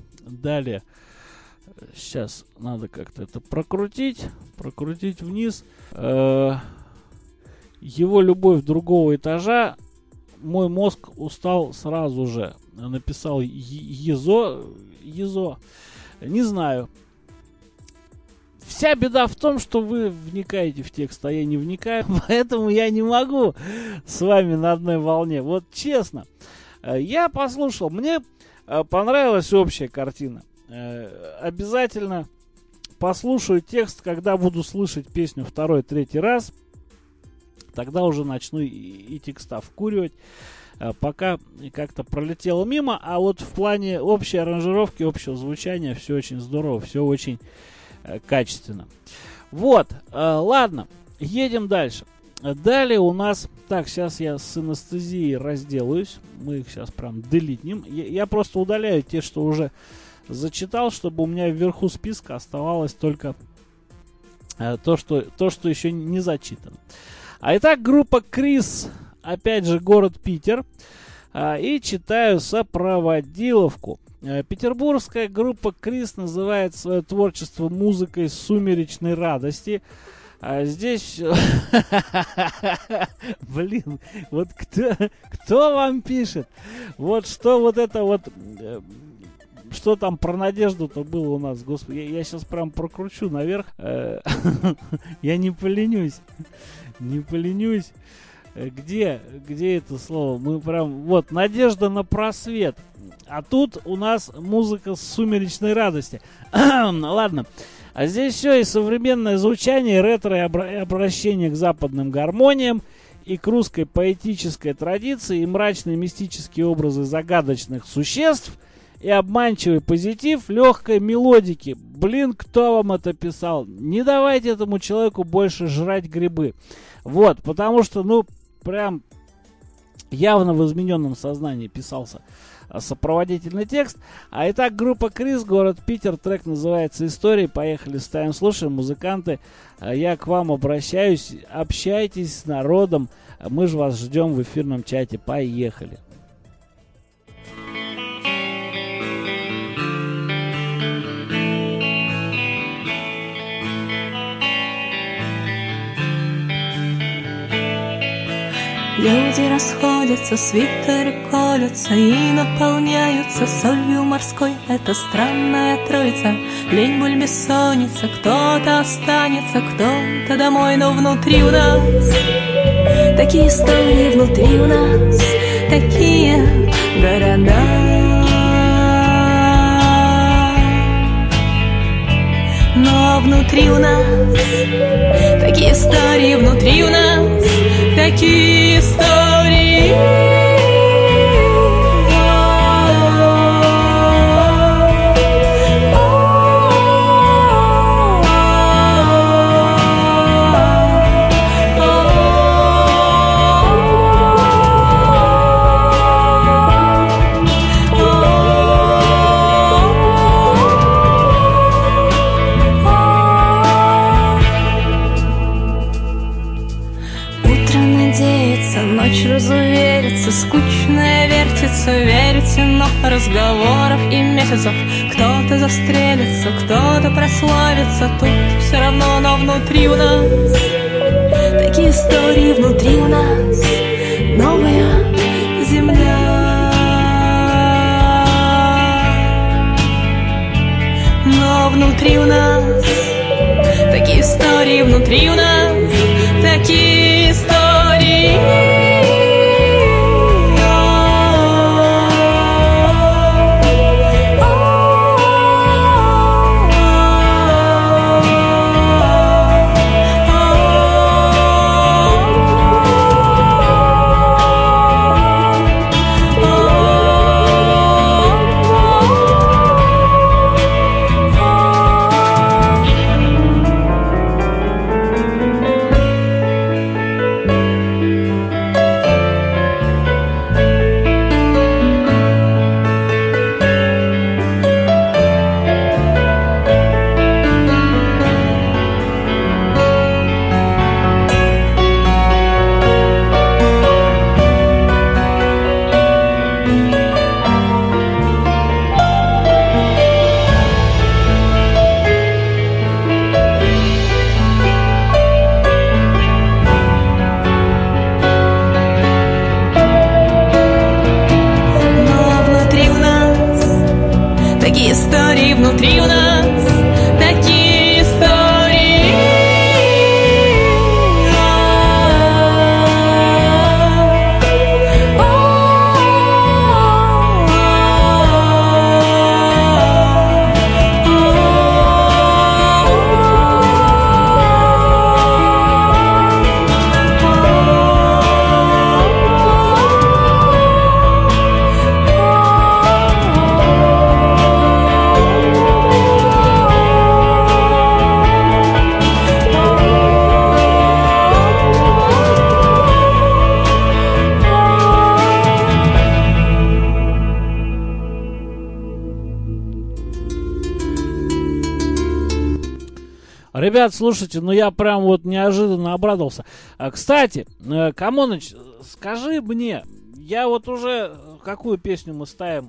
Сейчас надо как-то это прокрутить вниз. Его любовь другого этажа. Мой мозг устал сразу же. Написал Езо. Не знаю. Вся беда в том, что вы вникаете в текст, а я не вникаю, поэтому я не могу с вами на одной волне. Вот честно, я послушал, мне понравилась общая картина. Обязательно послушаю текст, когда буду слышать песню второй, третий раз. Тогда уже начну и текста вкуривать. Пока как-то пролетело мимо, а вот в плане общей аранжировки, общего звучания все очень здорово, все очень качественно. Вот, ладно, едем дальше. Далее у нас... Так, сейчас я с анестезией разделаюсь. Мы их сейчас прям делитнем. Я просто удаляю те, что уже зачитал, чтобы у меня вверху списка оставалось только то, что еще не зачитано. А итак, группа Крис, опять же, город Питер. И читаю сопроводиловку. Петербургская группа Крис называет свое творчество музыкой сумеречной радости. А здесь... Блин, вот кто вам пишет? Вот что вот это вот... Что там про Надежду-то было у нас, господи, я сейчас прям прокручу наверх. Я не поленюсь. Где это слово? Мы прям, вот, надежда на просвет. А тут у нас музыка с сумеречной радости. Ладно. А здесь все и современное звучание, ретро, и обращение к западным гармониям, и к русской поэтической традиции, и мрачные мистические образы загадочных существ, и обманчивый позитив легкой мелодики. Блин, кто вам это писал? Не давайте этому человеку больше жрать грибы. Вот, потому что, ну, прям явно в измененном сознании писался сопроводительный текст. А итак, группа Крис, город Питер, трек называется «Истории». Поехали, ставим, слушаем, музыканты. Я к вам обращаюсь, общайтесь с народом, мы же вас ждем в эфирном чате. Поехали. Люди расходятся, свитеры колются и наполняются солью морской. Это странная троица, лень, боль, бессонница. Кто-то останется, кто-то домой, но внутри у нас такие истории, внутри у нас такие города. Но внутри у нас такие истории, внутри у нас такие истории. Ночь разуверится, скучная вертится, верите, но разговоров и месяцев. Кто-то застрелится, кто-то прославится, тут все равно, но внутри у нас такие истории, внутри у нас новая земля. Но внутри у нас такие истории, внутри у нас такие истории. Внутри у нас такие истории. Ребят, слушайте, ну я прям вот неожиданно обрадовался. Кстати, Камоныч, скажи мне, я вот уже... Какую песню мы ставим?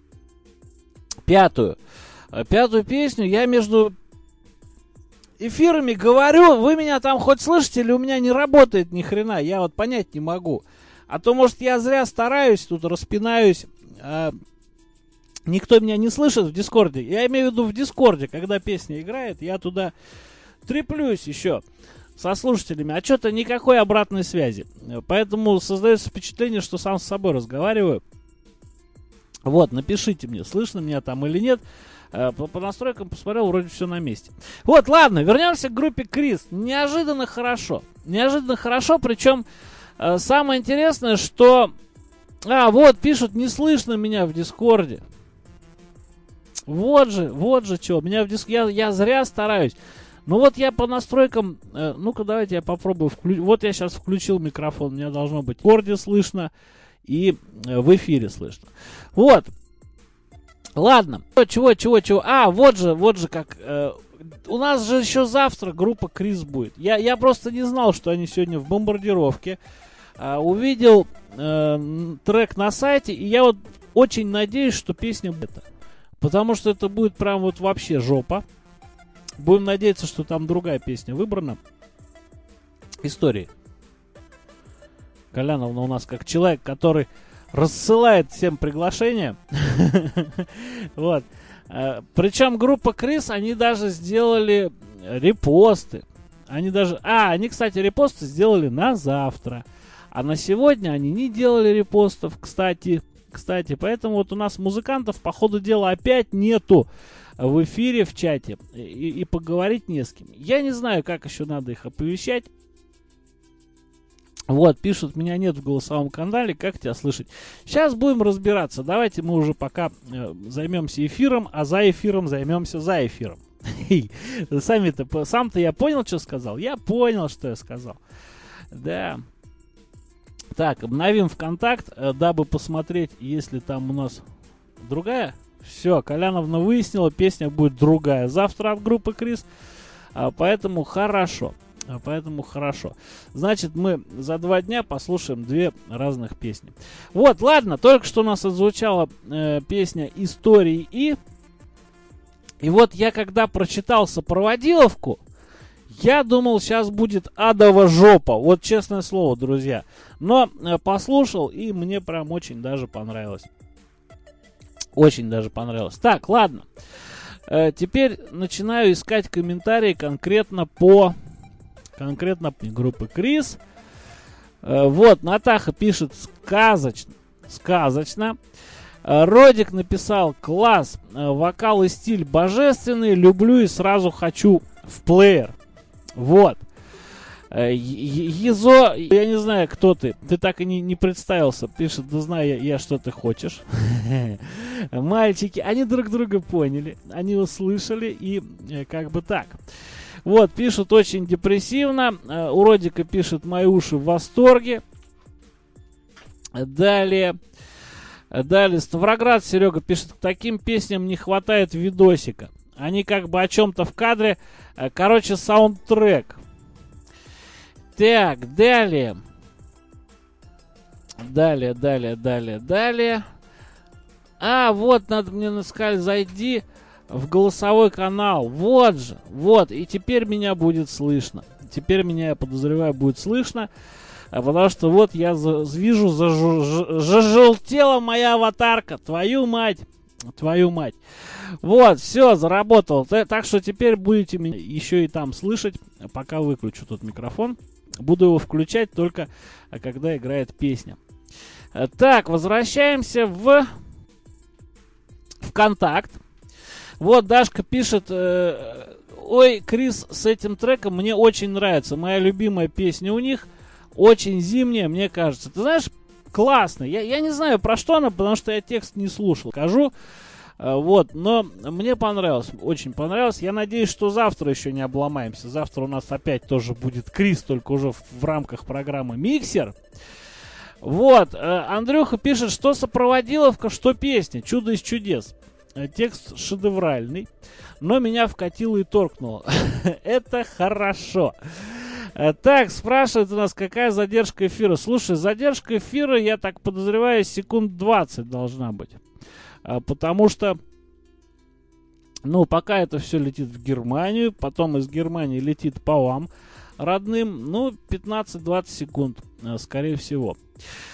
Пятую песню. Я между эфирами говорю, вы меня там хоть слышите, или у меня не работает ни хрена? Я вот понять не могу. А то, может, я зря стараюсь, тут распинаюсь. никто меня не слышит в Дискорде. Я имею в виду в Дискорде, когда песня играет, я туда треплюсь еще со слушателями, а что-то никакой обратной связи. Поэтому создается впечатление, что сам с собой разговариваю. Вот, напишите мне, слышно меня там или нет. По настройкам посмотрел, вроде все на месте. Вот, ладно, вернемся к группе Крис. Неожиданно хорошо. Неожиданно хорошо, причем самое интересное, что... вот, пишут, не слышно меня в Дискорде. Вот же что. Меня в я зря стараюсь. Ну вот я по настройкам... ну-ка, давайте я попробую включить. Вот я сейчас включил микрофон. Меня должно быть в Дискорде слышно и в эфире слышно. Вот. Ладно. Чего? Вот же как... у нас же еще завтра группа Крис будет. Я просто не знал, что они сегодня в бомбардировке. Увидел трек на сайте, и я вот очень надеюсь, что песня будет. Потому что это будет прям вот вообще жопа. Будем надеяться, что там другая песня выбрана. Истории. Коляновна у нас как человек, который рассылает всем приглашения. Вот. Причем группа Крис, они даже сделали репосты. Они, кстати, репосты сделали на завтра. А на сегодня они не делали репостов, кстати. Поэтому вот у нас музыкантов, по ходу дела, опять нету в эфире, в чате. И поговорить не с кем. Я не знаю, как еще надо их оповещать. Вот, пишут, меня нет в голосовом канале, как тебя слышать? Сейчас будем разбираться. Давайте мы уже пока займемся эфиром, а за эфиром займемся за эфиром. Сам-то я понял, что сказал? Я понял, что я сказал. Да. Так, обновим ВКонтакт, дабы посмотреть, если там у нас другая. Все, Коляновна выяснила, песня будет другая завтра от группы Крис. Поэтому хорошо. Значит, мы за 2 дня послушаем 2 разных песни. Вот, ладно, только что у нас отзвучала песня «Истории И». И вот я когда прочитал сопроводиловку, я думал, сейчас будет адова жопа. Вот честное слово, друзья. Но послушал, и мне прям очень даже понравилось. Очень даже понравилось. Так, ладно. Теперь начинаю искать комментарии конкретно по группы Крис. Вот, Натаха пишет сказочно. Родик написал: класс, вокал и стиль божественный, люблю и сразу хочу в плеер. Вот. Езо, я не знаю, кто ты так и не представился, пишет: да знаю я, что ты хочешь. Мальчики, они друг друга поняли, они услышали, и как бы так. Вот, пишут очень депрессивно. У Родика пишет: мои уши в восторге. Далее Ставроград Серега пишет: к таким песням не хватает видосика. Они как бы о чем-то в кадре. Короче, саундтрек. Так, далее. Вот, надо мне сказать, зайди в голосовой канал. Вот же. Вот. И теперь меня будет слышно. Теперь меня, я подозреваю, будет слышно. Потому что вот я вижу, зажелтела моя аватарка. Твою мать. Вот, все, заработал. Так что теперь будете меня еще и там слышать, пока выключу тут микрофон. Буду его включать только когда играет песня. Так, возвращаемся в ВКонтакт. Вот Дашка пишет: ой, Крис, с этим треком мне очень нравится. Моя любимая песня у них. Очень зимняя, мне кажется. Ты знаешь, классно. Я не знаю, про что она, потому что я текст не слушал. Скажу. Вот, но мне понравилось, очень понравилось. Я надеюсь, что завтра еще не обломаемся. Завтра у нас опять тоже будет Крис, только уже в рамках программы «Миксер». Вот, Андрюха пишет, что сопроводиловка, что песня. Чудо из чудес. Текст шедевральный, но меня вкатило и торкнуло. Это хорошо. Так, спрашивает у нас, какая задержка эфира. Слушай, задержка эфира, я так подозреваю, секунд 20 должна быть. Потому что, ну, пока это все летит в Германию, потом из Германии летит по вам, родным, ну, 15-20 секунд, скорее всего.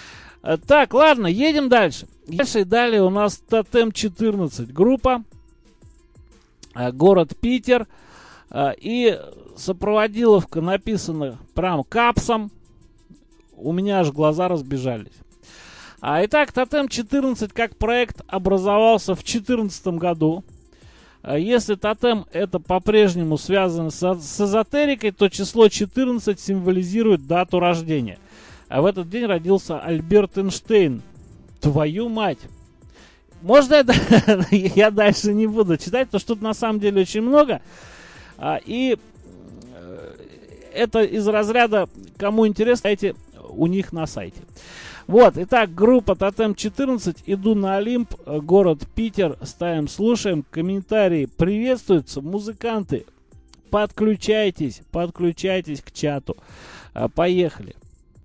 Так, ладно, едем дальше. Далее у нас Тотем 14 группа, город Питер. И сопроводиловка написана прям капсом. У меня аж глаза разбежались. Итак, Тотем 14 как проект образовался в 2014 году. Если Тотем это по-прежнему связано с эзотерикой, то число 14 символизирует дату рождения. А в этот день родился Альберт Эйнштейн. Твою мать! Можно я дальше не буду читать, потому что тут на самом деле очень много. И это из разряда, кому интересно, у них на сайте. Вот, итак, группа Тотем 14, иду на Олимп, город Питер, ставим, слушаем, комментарии приветствуются, музыканты, подключайтесь к чату, поехали.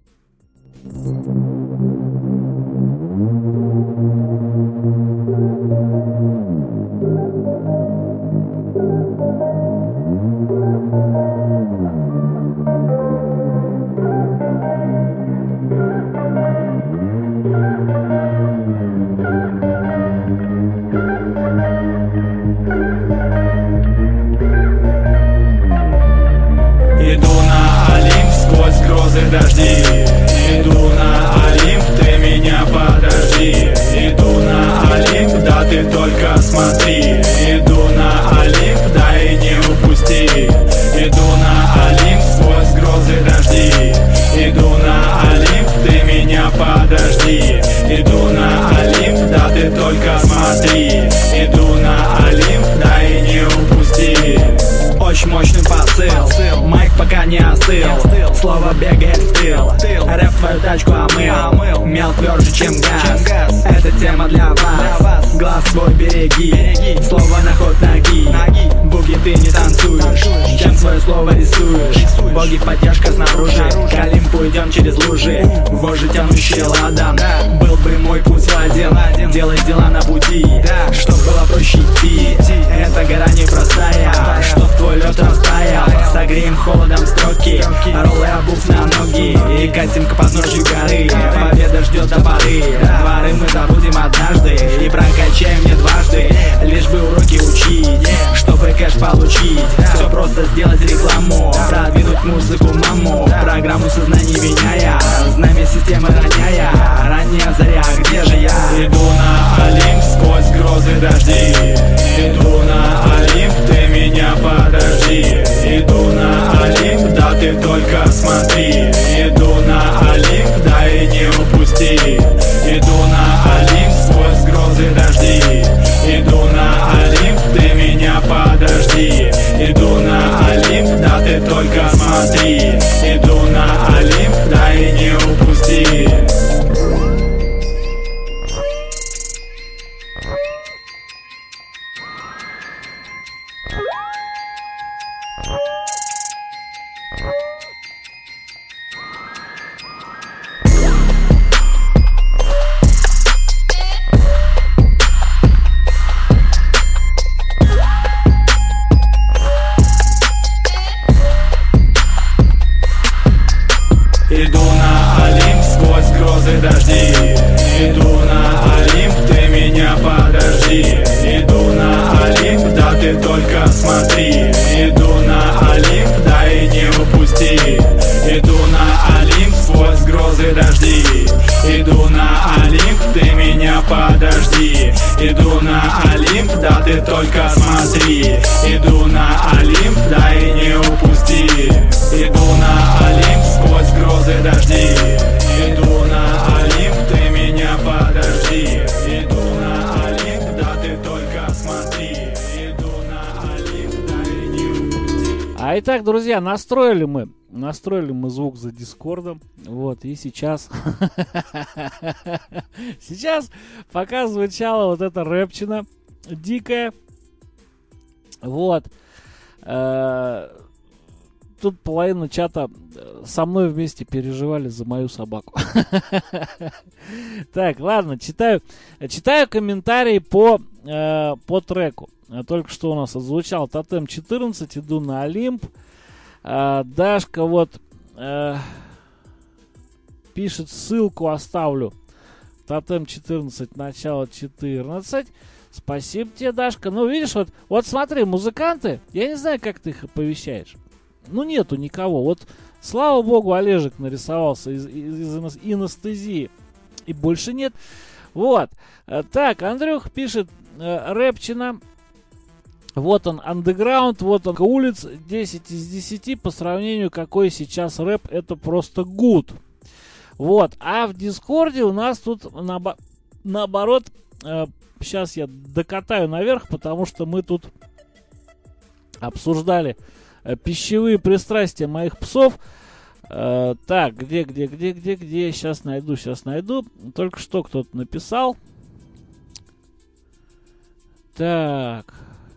Дожди, иду на Олимп, ты меня подожди. Иду на Олимп, да ты только смотри. Иду на Олимп, да и не упусти. Иду на Олимп, сквозь грозы дожди. Иду на Олимп, ты меня подожди. Иду на Олимп, да ты только смотри. Иду на Олимп, да и не упусти. Очень мощный посыл, майк пока не остыл. Слово бегает в тыл, рэп твою тачку омыл. Мел тверже, чем газ, это тема для вас. Глаз свой береги, слово на ход ноги. Буги ты не танцуешь, чем свое слово рисуешь. Боги поддержка снаружи, к Олимпу идем через лужи. Вожжи тянущие ладан, был бы мой путь ладен. Делай дела на пути, чтоб было проще идти. Эта гора непростая, чтоб твой лед растаял. Согреем холодом строки, роллы обув на ноги. И катим к подножью горы, победа ждет до поры. Дворы мы забудем однажды и прокачаем не дважды. Лишь бы уроки учить, чтобы кэш получить. Все просто сделать рекламу, продвинуть музыку маму. Программу сознаний меняя, знамя системы роняя. Ранняя заря, где же я? Иду на Олимп, сквозь грозы дожди. Иду на Олимп, ты меня подожди. Иду на Олимп, да ты только смотри. Иду на Олимп, да и не упусти. Иду на Олимп, сквозь грозы дожди. Иду на Олимп, ты меня подожди. Иду на Олимп, да ты только смотри. Иду на Олимп, да и не упусти. Иду на Олимп, сквозь грозы дожди. Иду на Олимп, ты меня подожди. Иду на Олимп, да ты только смотри. Иду на Олимп, да и не упусти. Иду на Олимп, сквозь грозы дожди. Иду на Олимп, ты меня подожди. Иду на Олимп, да ты только смотри. Иду на Олимп, да и не упусти. Иду на Олимп, сквозь грозы дожди. Иду на Олимп, ты меня подожди. Иду на Олимп, да ты только смотри. Иду на Олимп, да и не упусти. Итак, друзья, настроили мы звук за Дискордом. Вот, и сейчас пока звучала вот эта рэпчина дикая. Вот. Тут половина чата со мной вместе переживали за мою собаку. Так, ладно, читаю комментарии по треку. Только что у нас отзвучал Тотем 14, иду на Олимп. Дашка вот пишет, ссылку оставлю Тотем 14, начало 14. Спасибо тебе, Дашка. Ну, видишь, вот смотри, музыканты, я не знаю, как ты их оповещаешь. Ну, нету никого. Вот, слава богу, Олежек нарисовался из анестезии. И больше нет. Вот. Так, Андрюх пишет, рэпчина. Вот он, андеграунд, вот он, улиц, 10 из 10. По сравнению, какой сейчас рэп, это просто гуд. Вот. А в Дискорде у нас тут наоборот, сейчас я докатаю наверх, потому что мы тут обсуждали пищевые пристрастия моих псов. Так, где? Сейчас найду. Только что кто-то написал. Так.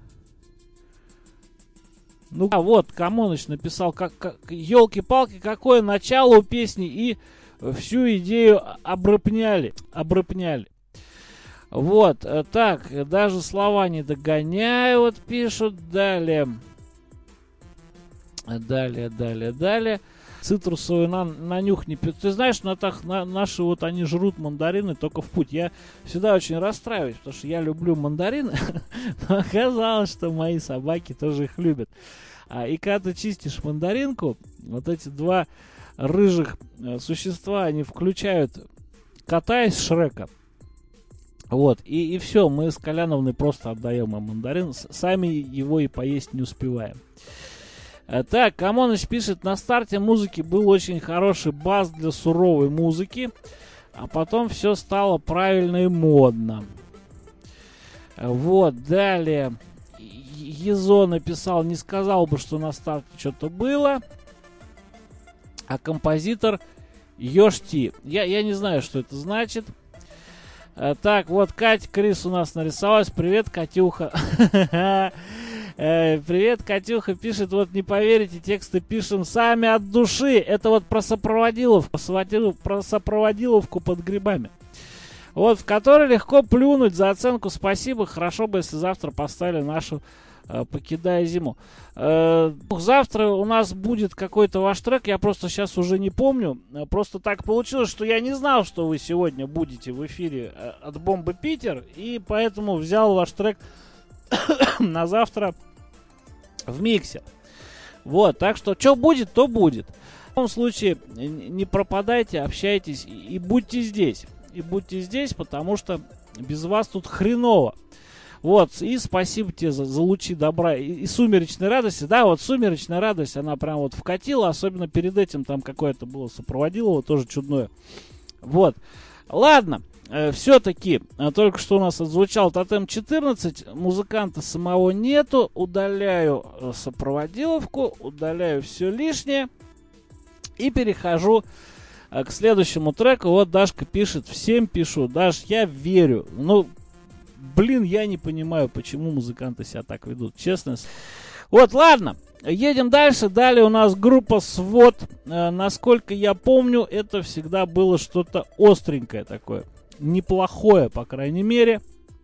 Ну, вот, Камоныч написал, елки-палки, какое начало у песни, и всю идею обрыпняли. Вот, так, даже слова не догоняю, вот пишут, далее. Цитрусовый на нюх не пьют. Ты знаешь, наши вот они жрут мандарины только в путь. Я всегда очень расстраиваюсь, потому что я люблю мандарины, но оказалось, что мои собаки тоже их любят. И когда ты чистишь мандаринку, вот эти два рыжих существа, они включают кота из Шрека. Вот, и все, мы с Коляновной просто отдаем им мандарин, сами его и поесть не успеваем. Так, Камоныч пишет, на старте музыки был очень хороший бас для суровой музыки, а потом все стало правильно и модно. Вот, далее. Езо написал, не сказал бы, что на старте что-то было. А композитор Йошти. Я не знаю, что это значит. Так, вот Катя Крис у нас нарисовалась. Привет, Катюха. Привет, Катюха пишет, вот не поверите, тексты пишем сами от души. Это вот про сопроводиловку под грибами. Вот, в которой легко плюнуть за оценку спасибо. Хорошо бы, если завтра поставили нашу «Покидая зиму». Завтра у нас будет какой-то ваш трек, я просто сейчас уже не помню. Просто так получилось, что я не знал, что вы сегодня будете в эфире от Бомбы Питер, и поэтому взял ваш трек на завтра в миксе. Вот, так что будет, то будет. В любом случае, не пропадайте, общайтесь и будьте здесь. И будьте здесь, потому что без вас тут хреново. Вот, и спасибо тебе за лучи добра и сумеречной радости. Да, вот сумеречная радость, она прям вот вкатила, особенно перед этим там какое-то было сопроводилово, тоже чудное. Вот, ладно, все-таки, только что у нас отзвучал Тотем 14, музыканта самого нету, удаляю сопроводиловку, удаляю все лишнее и перехожу к следующему треку. Вот Дашка пишет, всем пишу, Даш, я верю, ну, блин, я не понимаю, почему музыканты себя так ведут, честно. Вот, ладно, едем дальше. Далее у нас группа Свод. Насколько я помню, это всегда было что-то остренькое такое. Неплохое, по крайней мере.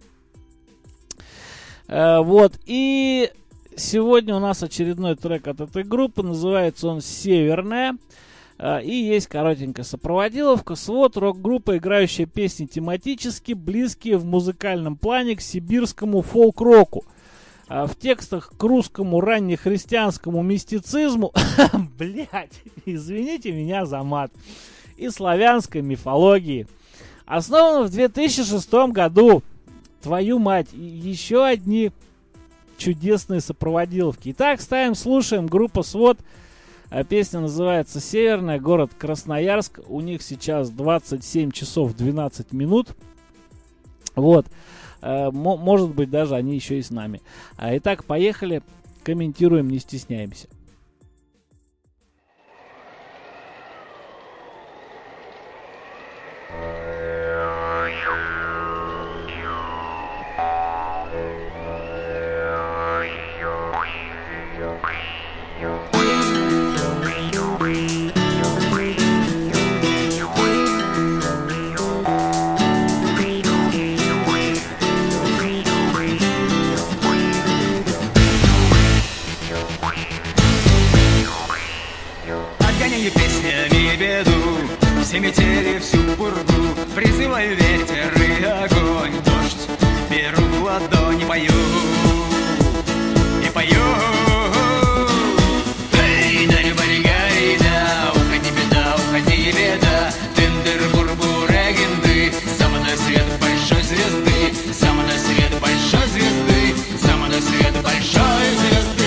Вот, и сегодня у нас очередной трек от этой группы. Называется он «Северная». И есть коротенькая сопроводиловка. Свод, рок-группа, играющая песни тематически, близкие в музыкальном плане к сибирскому фолк-року. В текстах к русскому раннехристианскому мистицизму, блять, извините меня за мат, и славянской мифологии. Основана в 2006 году. Твою мать, еще одни чудесные сопроводиловки. Итак, слушаем группа Свод. Песня называется «Северная», город Красноярск. У них сейчас 27 часов 12 минут. Вот. Может быть, даже они еще и с нами. Итак, поехали. Комментируем, не стесняемся. Отгоняю песнями беду, все метели, всю пургу, призывай ветер и огонь, дождь беру в ладони, пою и пою. Эй, дари-бари-гари-да, уходи, беда, уходи, беда, тендер-бур-бур, эгенды, сама на свет большой звезды, сама на свет большой звезды, сама на свет большой звезды.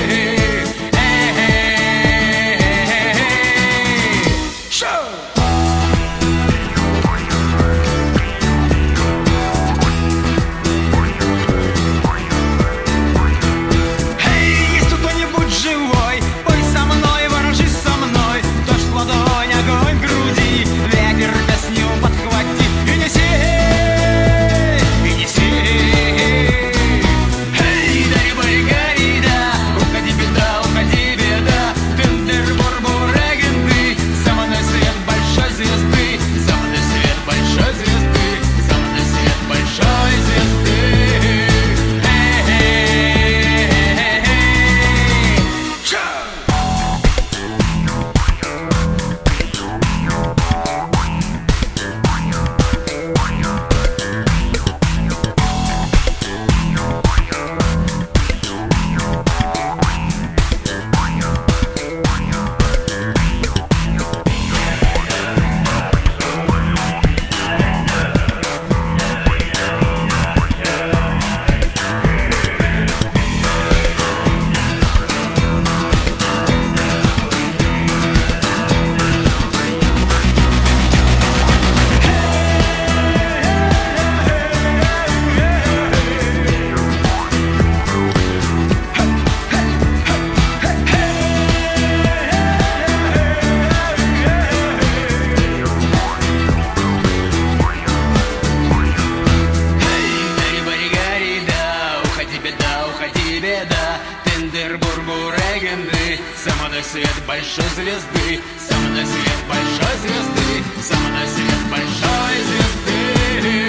Сама на свет большой звезды, сама на свет большой звезды, сама на свет большой звезды.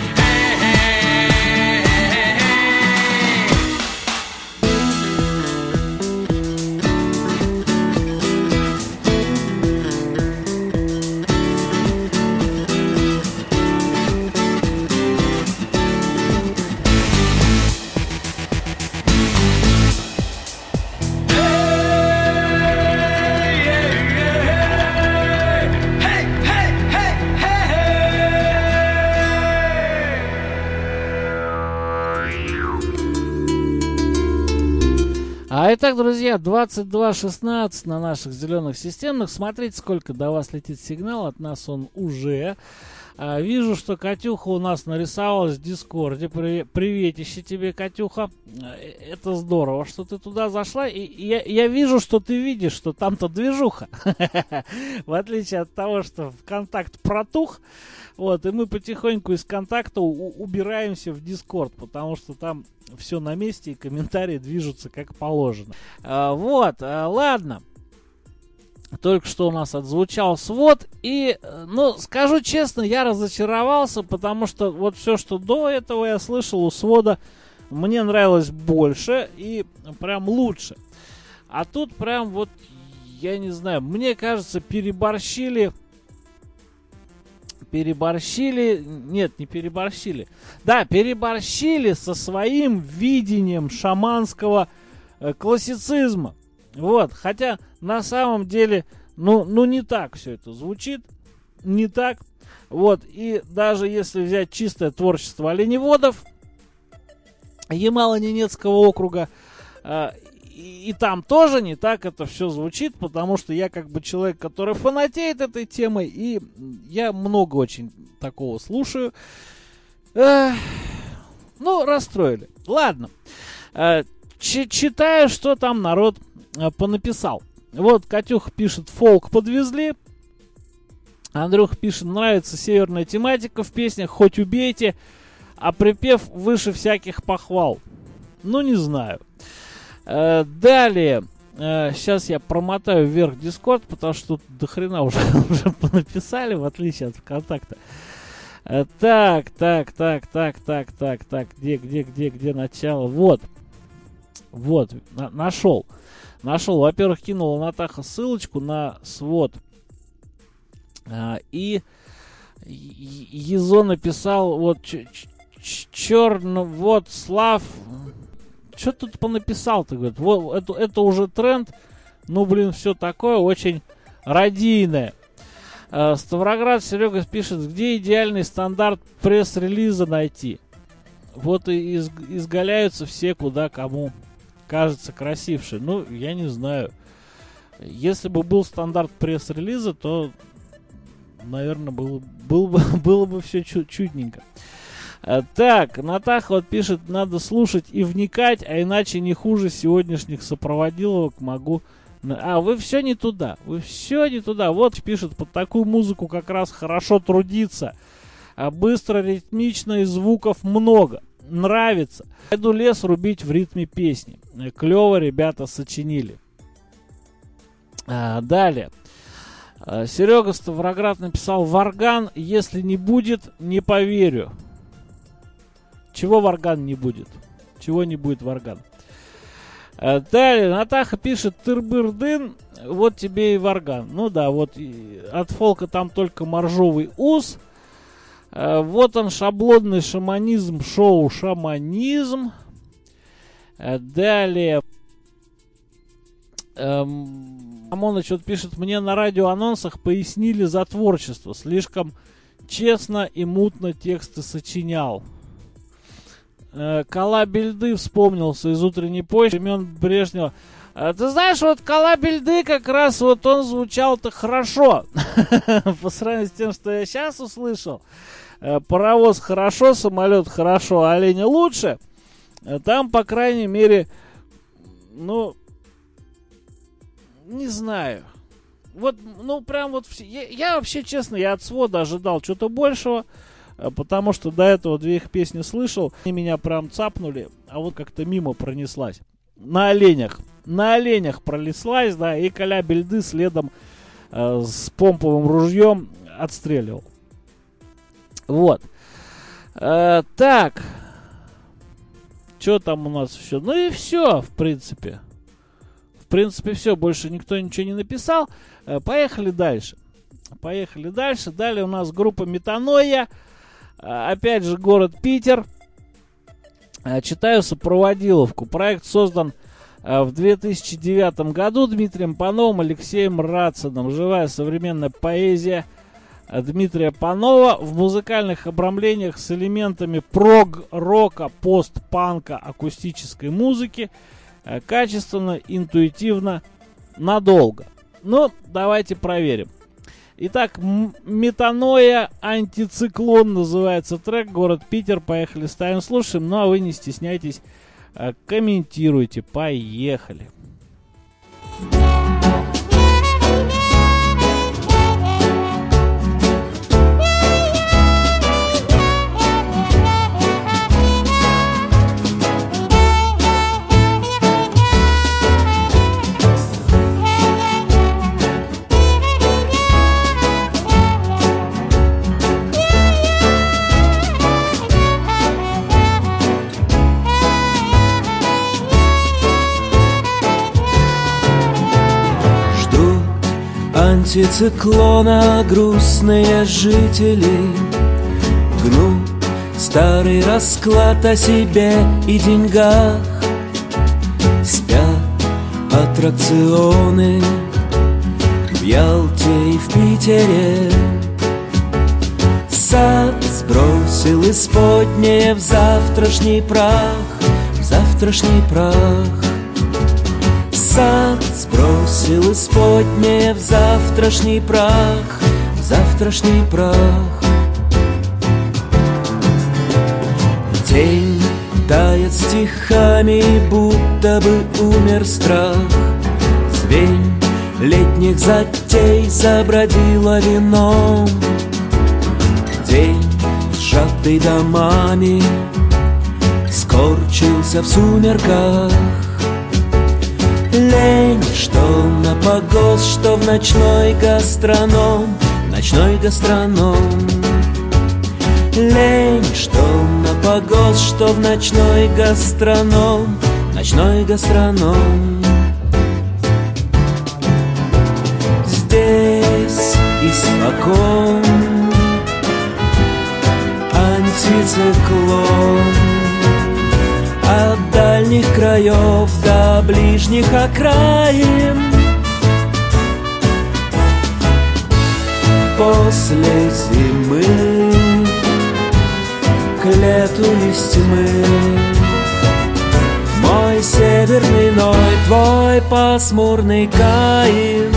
А итак, друзья, 22:16 на наших зеленых системных. Смотрите, сколько до вас летит сигнал. От нас он уже. Вижу, что Катюха у нас нарисовалась в Дискорде. Приветище тебе, Катюха. Это здорово, что ты туда зашла. И я вижу, что ты видишь, что там-то движуха. В отличие от того, что ВКонтакт протух. Вот, и мы потихоньку из контакта убираемся в Дискорд, потому что там все на месте и комментарии движутся как положено. Ладно. Только что у нас отзвучал свод. И, скажу честно, я разочаровался, потому что вот все, что до этого я слышал у свода, мне нравилось больше и прям лучше. А тут прям вот, я не знаю, мне кажется, переборщили. Нет, не переборщили. Да, переборщили со своим видением шаманского классицизма. Вот, хотя на самом деле, не так все это звучит, не так. Вот, и даже если взять чистое творчество оленеводов Ямало-Ненецкого округа, и там тоже не так это все звучит, потому что я как бы человек, который фанатеет этой темой, и я много очень такого слушаю. Расстроили. Ладно. Читаю, что там народ понаписал. Вот Катюха пишет: фолк подвезли. Андрюха пишет: нравится северная тематика в песнях, хоть убейте, а припев выше всяких похвал. Не знаю. Далее. Сейчас я промотаю вверх Дискорд, потому что тут дохрена уже понаписали, в отличие от ВКонтакта. Так. Где начало? Вот. Нашел. Во-первых, кинул Натаха ссылочку на свод И Езо написал вот черно, вот Слав. Что тут понаписал-то? Говорит, вот это уже тренд. Ну, блин, все такое очень радийное. Ставроград Серега пишет, где идеальный стандарт пресс-релиза найти. Вот и изгаляются все, куда кому кажется красивше. Ну, я не знаю. Если бы был стандарт пресс-релиза, то, наверное, было бы все чудненько. Так, Натаха вот пишет, надо слушать и вникать, а иначе не хуже сегодняшних сопроводиловок могу... вы все не туда, Вот пишет, под такую музыку как раз хорошо трудиться. Быстро, ритмично и звуков много. Нравится. Пойду лес рубить в ритме песни. Клево ребята сочинили. Далее. Серега Ставроград написал, Варган, если не будет, не поверю. Чего Варган не будет? Чего не будет Варган? Далее, Натаха пишет, тыр-быр-дын, вот тебе и Варган. Ну да, вот от фолка там только моржовый ус. Вот он, шаблонный шаманизм, шоу «Шаманизм». Далее, Амоныч вот пишет, мне на радиоанонсах пояснили за творчество. Слишком честно и мутно тексты сочинял. Кала Бельды вспомнился из утренней почты времен Брежнева. Ты знаешь, вот Кала Бельды как раз вот он звучал-то хорошо. По сравнению с тем, что я сейчас услышал. Паровоз хорошо, самолет хорошо, а оленя лучше. Там, по крайней мере, ну, не знаю. Вот, ну, прям вот... Я вообще, честно, я от свода ожидал чего-то большего. Потому что до этого две их песни слышал. Они меня прям цапнули, а вот как-то мимо пронеслась. На оленях пронеслась, да, и Коля Бельды следом с помповым ружьем отстреливал. Вот. Так. Что там у нас еще? Ну и все, в принципе. В принципе, все. Больше никто ничего не написал. Поехали дальше. Далее у нас группа Метаноя. Опять же, город Питер. Читаю сопроводиловку. Проект создан в 2009 году Дмитрием Пановым, Алексеем Рациным. Живая современная поэзия Дмитрия Панова в музыкальных обрамлениях с элементами прог-рока, пост-панка, акустической музыки. Качественно, интуитивно, надолго. Ну, давайте проверим. Итак, Метаноя, антициклон называется трек, город Питер. Поехали, ставим, слушаем. Ну а вы не стесняйтесь, комментируйте. Поехали. Антициклона грустные жители гнут старый расклад о себе и деньгах. Спят аттракционы в Ялте и в Питере. Сад сбросил исподнее в завтрашний прах, в завтрашний прах. Сад сбросил исподнее в завтрашний прах, в завтрашний прах. День тает стихами, будто бы умер страх. Звень летних затей забродила вином. День, сжатый домами, скорчился в сумерках. Лень, что на погост, что в ночной гастроном, ночной гастроном. Лень, что на погост, что в ночной гастроном, ночной гастроном. Здесь из факом, антициклон. От дальних краев до ближних окраин. После зимы к лету из тьмы мой северный Ной, твой пасмурный Каин.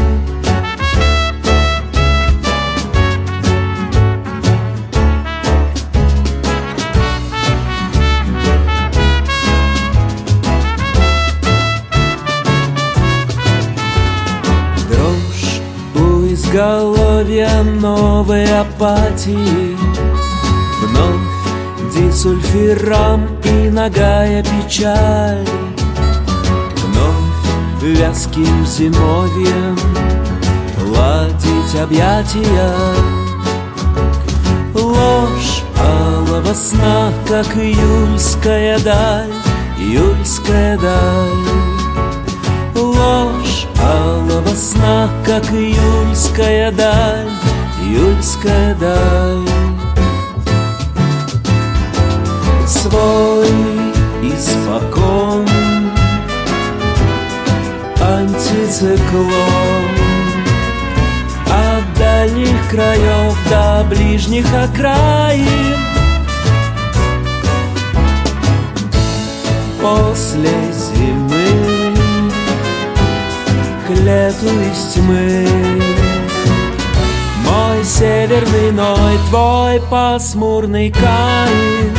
Изголовья новой апатии, вновь дисульфирам и нагая печаль, вновь вязким зимовьем ладить объятия. Ложь алого сна, как июльская даль, июльская даль. Ложь алого сна, как июльская даль, июльская даль. Свой исфакон, антициклон. От дальних краев до ближних окраин. После зимы к лету из тьмы мой северный Ной, твой пасмурный Каин.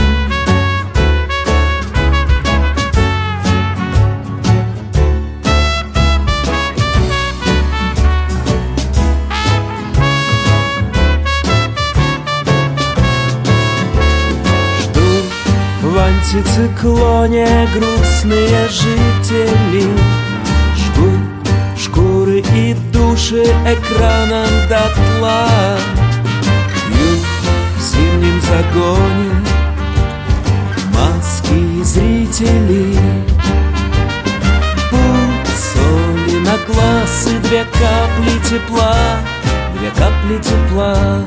Жду в антициклоне грустные жители, жгут шкуры и души экраном дотла, пьют в зимнем загоне маски и зрители. Путь соли на глаз и две капли тепла, две капли тепла.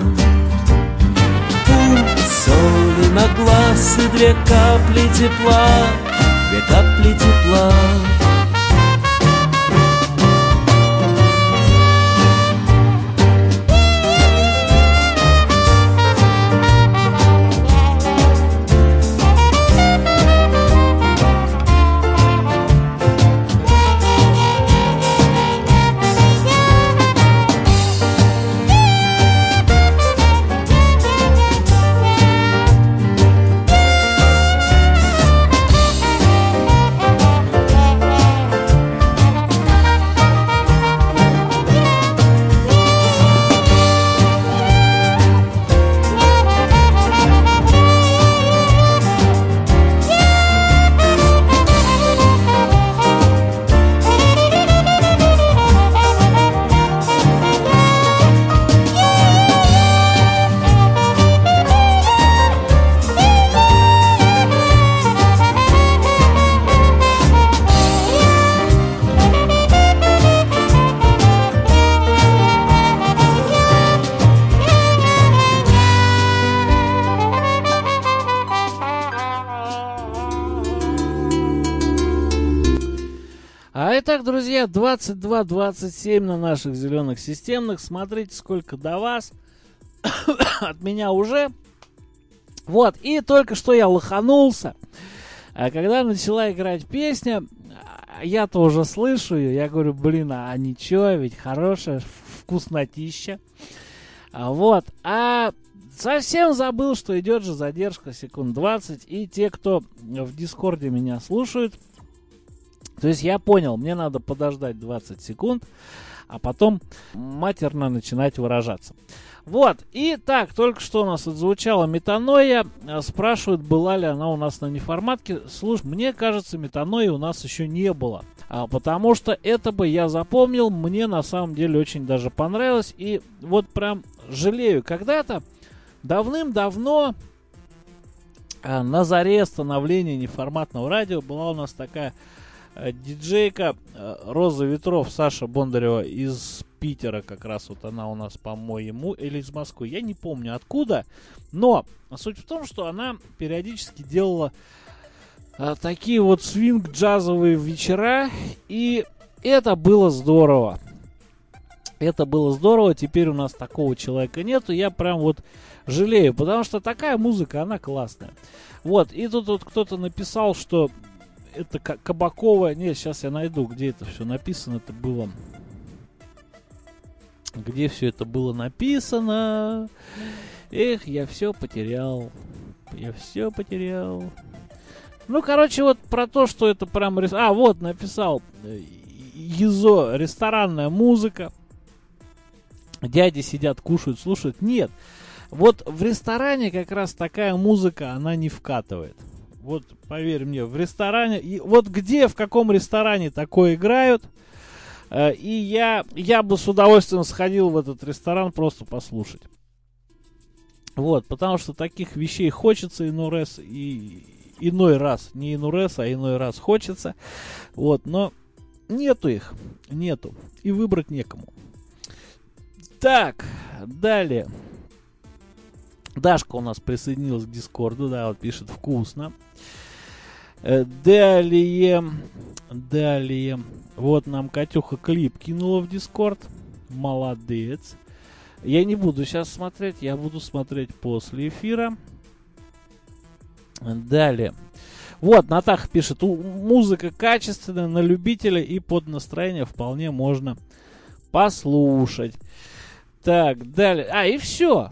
Путь соли на глаз и две капли тепла, две капли тепла. Итак, друзья, 22:27 на наших зеленых системных. Смотрите, сколько до вас. От меня уже. Вот, и только что я лоханулся. А когда начала играть песня, я-то уже слышу ее. Я говорю, блин, а ничего, ведь хорошая, вкуснотища. Вот, а совсем забыл, что идет же задержка секунд 20. И те, кто в Дискорде меня слушают, то есть я понял, мне надо подождать 20 секунд, а потом матерно начинать выражаться. Вот, и так, только что у нас отзвучала Метаноя. Спрашивают, была ли она у нас на неформатке. Слушай, мне кажется, Метанои у нас еще не было. Потому что это бы я запомнил, мне на самом деле очень даже понравилось. И вот прям жалею, когда-то давным-давно на заре становления неформатного радио была у нас такая диджейка Роза Ветров, Саша Бондарева из Питера, как раз вот она у нас, по-моему, или из Москвы, я не помню откуда, но суть в том, что она периодически делала такие вот свинг-джазовые вечера, и это было здорово. Это было здорово, теперь у нас такого человека нету, я прям вот жалею, потому что такая музыка, она классная. Вот, и тут вот кто-то написал, что это Кабакова, нет, сейчас я найду, где это все написано, это было, где все это было написано, эх, я все потерял, Ну, короче, вот про то, что это прям, вот, написал, ЕЗО, ресторанная музыка, дяди сидят, кушают, слушают. Нет. Вот в ресторане как раз такая музыка, она не вкатывает. Вот, поверь мне, в ресторане... И вот где, в каком ресторане такое играют, и я бы с удовольствием сходил в этот ресторан просто послушать. Вот, потому что таких вещей хочется иной раз, а иной раз хочется. Вот, но нету их, и выбрать некому. Так, далее. Дашка у нас присоединилась к Дискорду, да, вот пишет вкусно. Далее. Вот нам Катюха клип кинула в Дискорд. Молодец. Я не буду сейчас смотреть, я буду смотреть после эфира. Далее. Вот, Натаха пишет, музыка качественная, на любителя и под настроение вполне можно послушать. Так, далее. И все.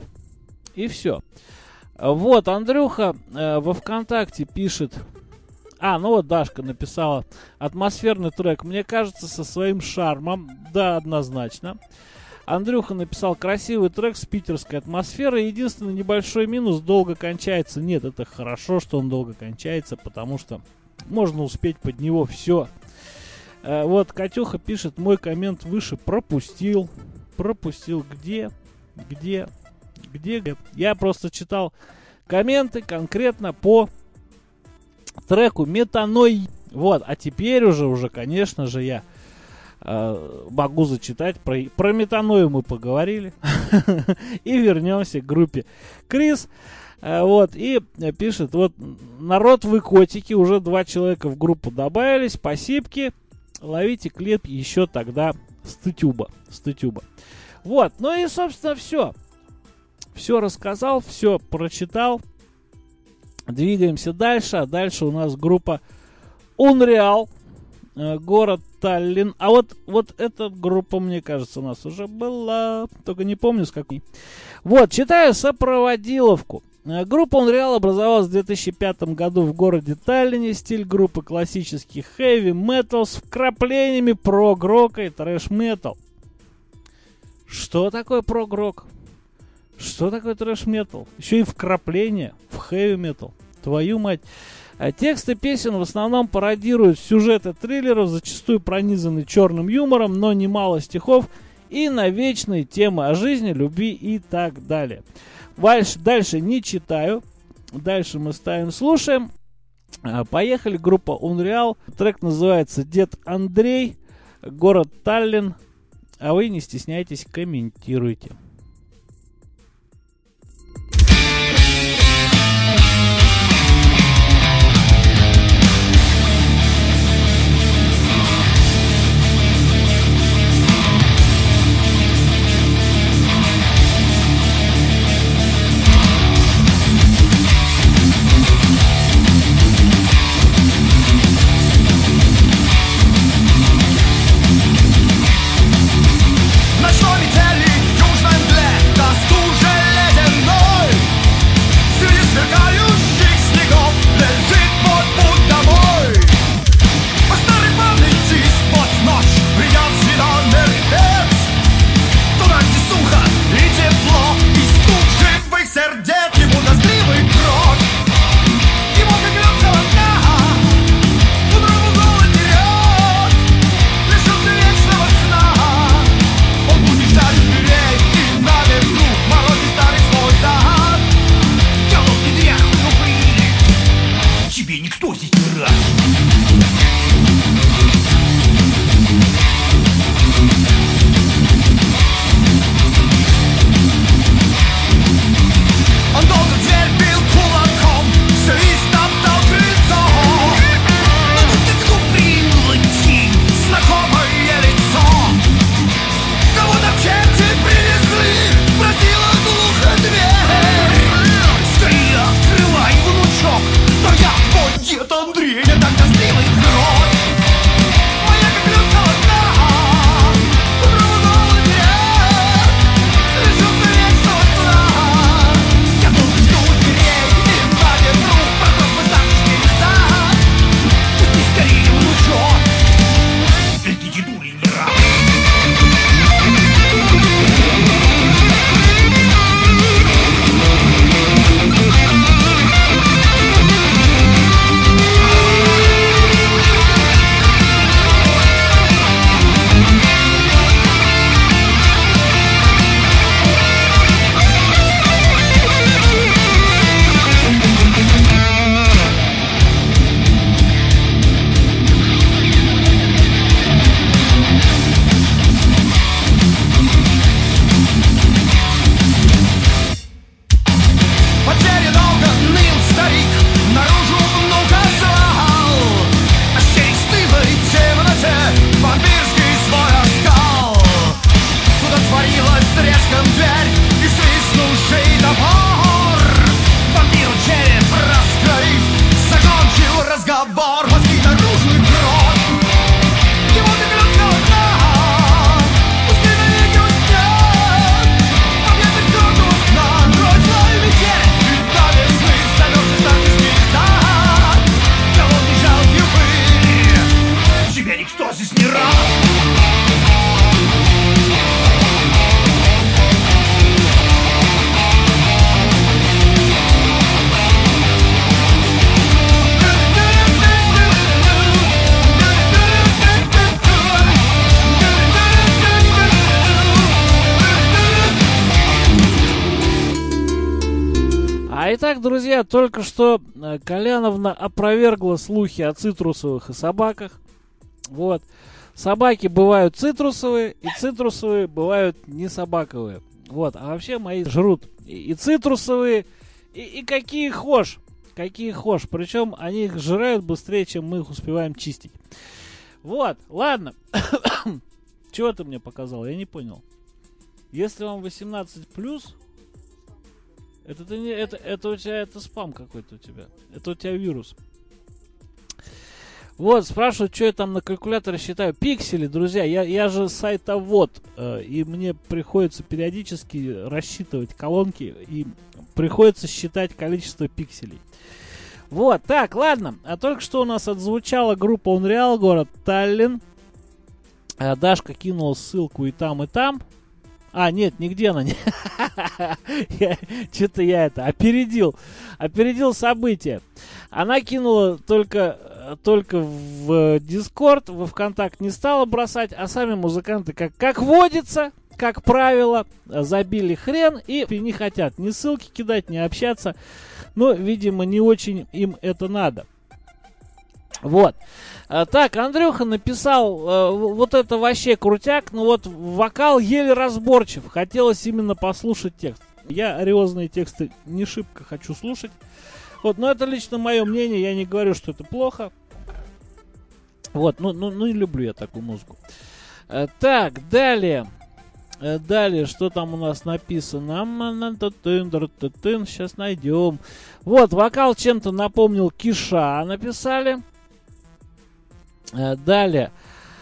Вот, Андрюха во ВКонтакте пишет. Вот Дашка написала. Атмосферный трек, мне кажется, со своим шармом. Да, однозначно. Андрюха написал красивый трек с питерской атмосферой. Единственный небольшой минус, долго кончается. Нет, это хорошо, что он долго кончается, потому что можно успеть под него все. Вот Катюха пишет, мой коммент выше пропустил. Где? Я просто читал комменты конкретно по треку Метаной. Вот, а теперь уже, конечно же, я могу зачитать. Про Метаною мы поговорили. И вернемся к группе Крис. Вот, и пишет, вот, народ, вы котики, уже 2 человека в группу добавились. Спасибки. Ловите клип еще тогда с Тютюба. Вот, ну и, собственно, все. Все рассказал, все прочитал. Двигаемся дальше. А дальше у нас группа Unreal, город Таллин. А вот эта группа, мне кажется, у нас уже была. Только не помню с какой. Вот, читаю сопроводиловку. Группа Unreal образовалась в 2005 году в городе Таллине. Стиль группы классический heavy metal с вкраплениями прог-рока и трэш-метал. Что такое прог-рок? Что такое трэш-метал? Еще и вкрапление в хэви-метал. Твою мать. А тексты песен в основном пародируют сюжеты триллеров, зачастую пронизаны черным юмором, но немало стихов и на вечные темы о жизни, любви и так далее. Дальше не читаю. Дальше мы ставим, слушаем. Поехали. Группа Unreal. Трек называется «Дед Андрей», город Таллин. А вы не стесняйтесь, комментируйте. Ночной метели южной Итак, друзья, только что Коляновна опровергла слухи о цитрусовых и собаках. Вот. Собаки бывают цитрусовые, и цитрусовые бывают не собаковые. Вот. А вообще мои жрут и цитрусовые, и какие хошь. Какие хошь. Причем они их жрают быстрее, чем мы их успеваем чистить. Вот. Ладно. Чего ты мне показал? Я не понял. Если вам 18+, это у тебя это спам какой-то у тебя. Это у тебя вирус. Вот, спрашивают, что я там на калькуляторе считаю. Пиксели, друзья, я же сайтовод, и мне приходится периодически рассчитывать колонки, и приходится считать количество пикселей. Вот, так, ладно. А только что у нас отзвучала группа Unreal, город Таллин. Дашка кинула ссылку и там, и там. А, нет, нигде она не... Что-то я это опередил события. Она кинула только в Discord, во ВКонтакт не стала бросать, а сами музыканты, как водится, как правило, забили хрен и не хотят ни ссылки кидать, ни общаться. Но, видимо, не очень им это надо. Вот. Так, Андрюха написал, вот это вообще крутяк, но вот вокал еле разборчив. Хотелось именно послушать текст. Я ариозные тексты не шибко хочу слушать. Вот, но это лично мое мнение, я не говорю, что это плохо. Вот, ну не люблю я такую музыку. Так, далее. Далее, что там у нас написано? Сейчас найдем. Вот, вокал чем-то напомнил Киша, написали. Далее.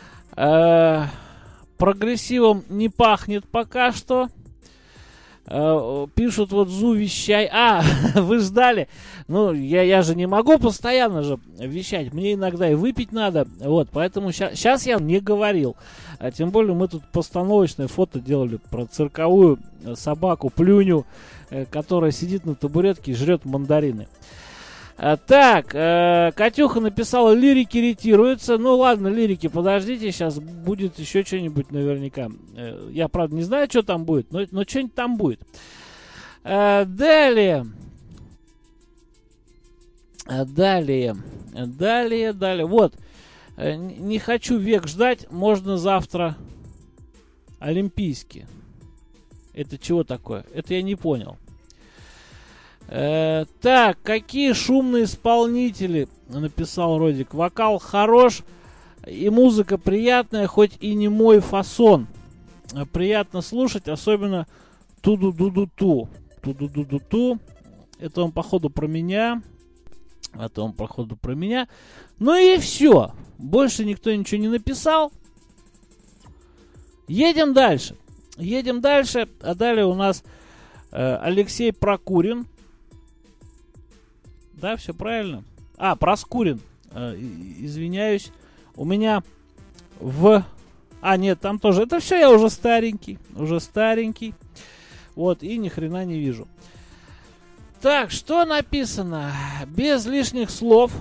Прогрессивом не пахнет пока что. Пишут вот Зу, вещай. Вы ждали. Ну, я же не могу постоянно же вещать. Мне иногда и выпить надо. Вот, поэтому сейчас я не говорил. Тем более мы тут постановочное фото делали про цирковую собаку Плюню, которая сидит на табуретке и жрет мандарины. Так, Катюха написала, лирики ретируются. Ну ладно, лирики, подождите, сейчас будет еще что-нибудь наверняка. Я, правда, не знаю, что там будет, но что-нибудь там будет. Далее. Вот. Не хочу век ждать, можно завтра олимпийский. Это чего такое? Это я не понял. Так, какие шумные исполнители, написал Родик. Вокал хорош и музыка приятная, хоть и не мой фасон. Приятно слушать, особенно ту-ду-ду-ду-ту. Ту-ду-ду-ду-ту. Это он, походу, про меня. Ну и все. Больше никто ничего не написал. Едем дальше. А далее у нас Алексей Прокурин. Да, все правильно. Проскурин. Извиняюсь. У меня нет, там тоже. Это все я уже старенький. Вот, и ни хрена не вижу. Так, что написано? Без лишних слов.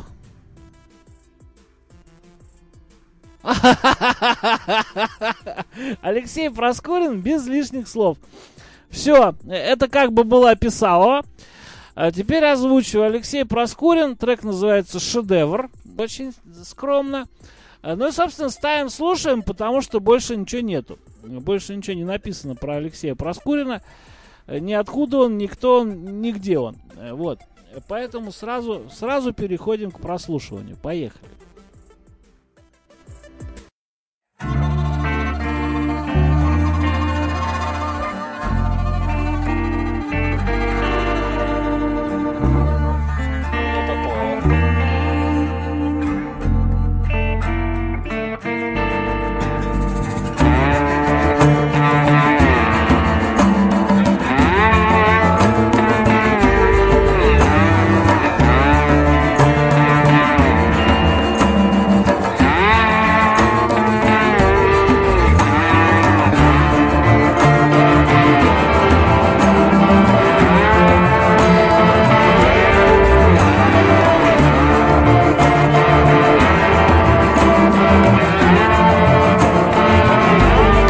Алексей Проскурин без лишних слов. Все, это как бы было Писалово. А теперь озвучиваю. Алексей Проскурин. Трек называется «Шедевр». Очень скромно. Ну и, собственно, ставим, слушаем, потому что больше ничего нету. Больше ничего не написано про Алексея Проскурина. Ни откуда он, никто он, нигде он. Вот. Поэтому сразу переходим к прослушиванию. Поехали.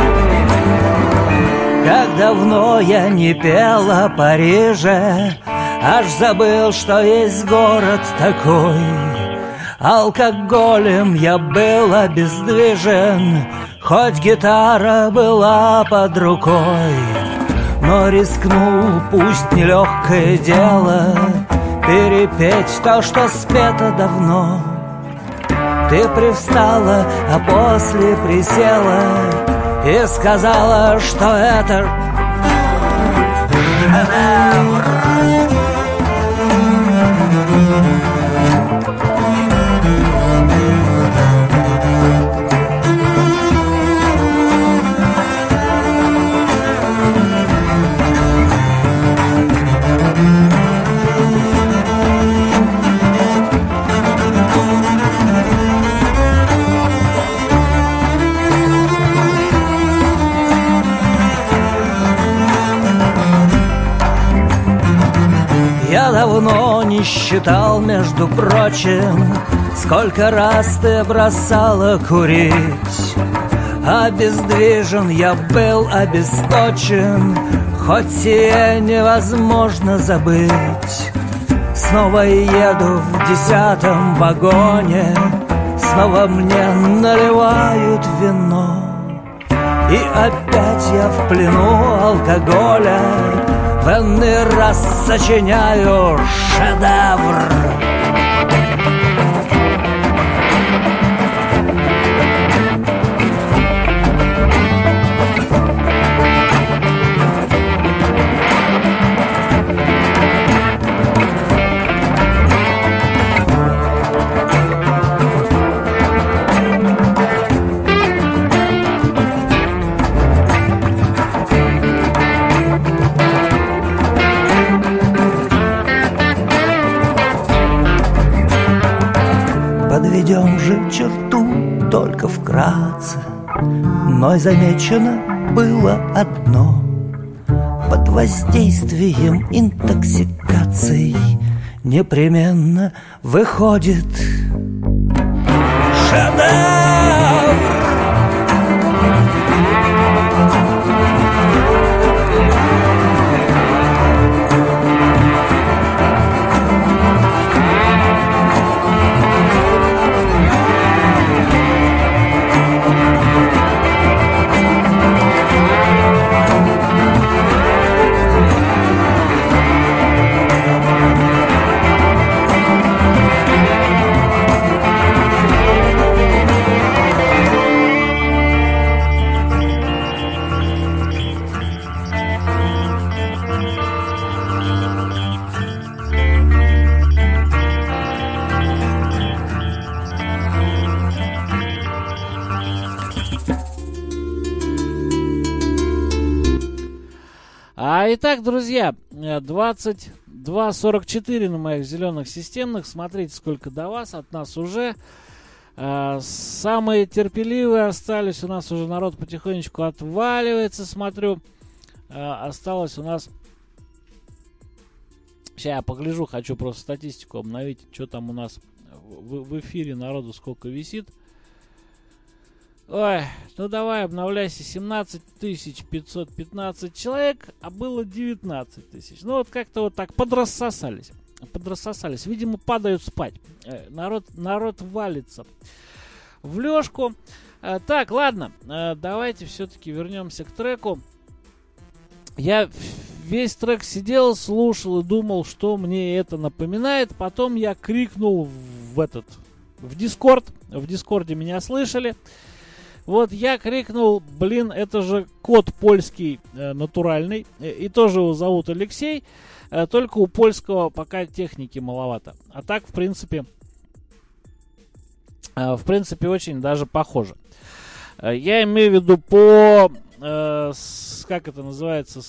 Давно я не пел о Париже, аж забыл, что есть город такой. Алкоголем я был обездвижен, хоть гитара была под рукой. Но рискнул, пусть нелегкое дело, перепеть то, что спето давно. Ты привстала, а после присела и сказала, что это шедевр. Я давно не считал, между прочим, сколько раз ты бросала курить. Обездвижен я был, обесточен, хоть сие невозможно забыть. Снова еду в 10-м вагоне, снова мне наливают вино. И опять я в плену алкоголя, в иной раз сочиняю шедевр. Подведем же черту только вкратце, мной замечено было одно: под воздействием интоксикации непременно выходит шедевр. Итак, друзья, 22:44 на моих зеленых системных. Смотрите, сколько до вас, от нас уже. Самые терпеливые остались. У нас уже народ потихонечку отваливается, смотрю. Осталось у нас... Сейчас я погляжу, хочу просто статистику обновить, что там у нас в эфире народу сколько висит. Ой, ну давай, обновляйся. 17 515 человек, а было 19 тысяч. Ну вот как-то вот так подрассосались. Видимо, падают спать. Народ валится в лёжку. Так, ладно, давайте все-таки вернемся к треку. Я весь трек сидел, слушал и думал, что мне это напоминает. Потом я крикнул в Дискорд. В Дискорде меня слышали. Вот я крикнул, блин, это же кот польский натуральный. И тоже его зовут Алексей. Только у польского пока техники маловато. А так, в принципе, очень даже похоже. Я имею в виду по... как это называется?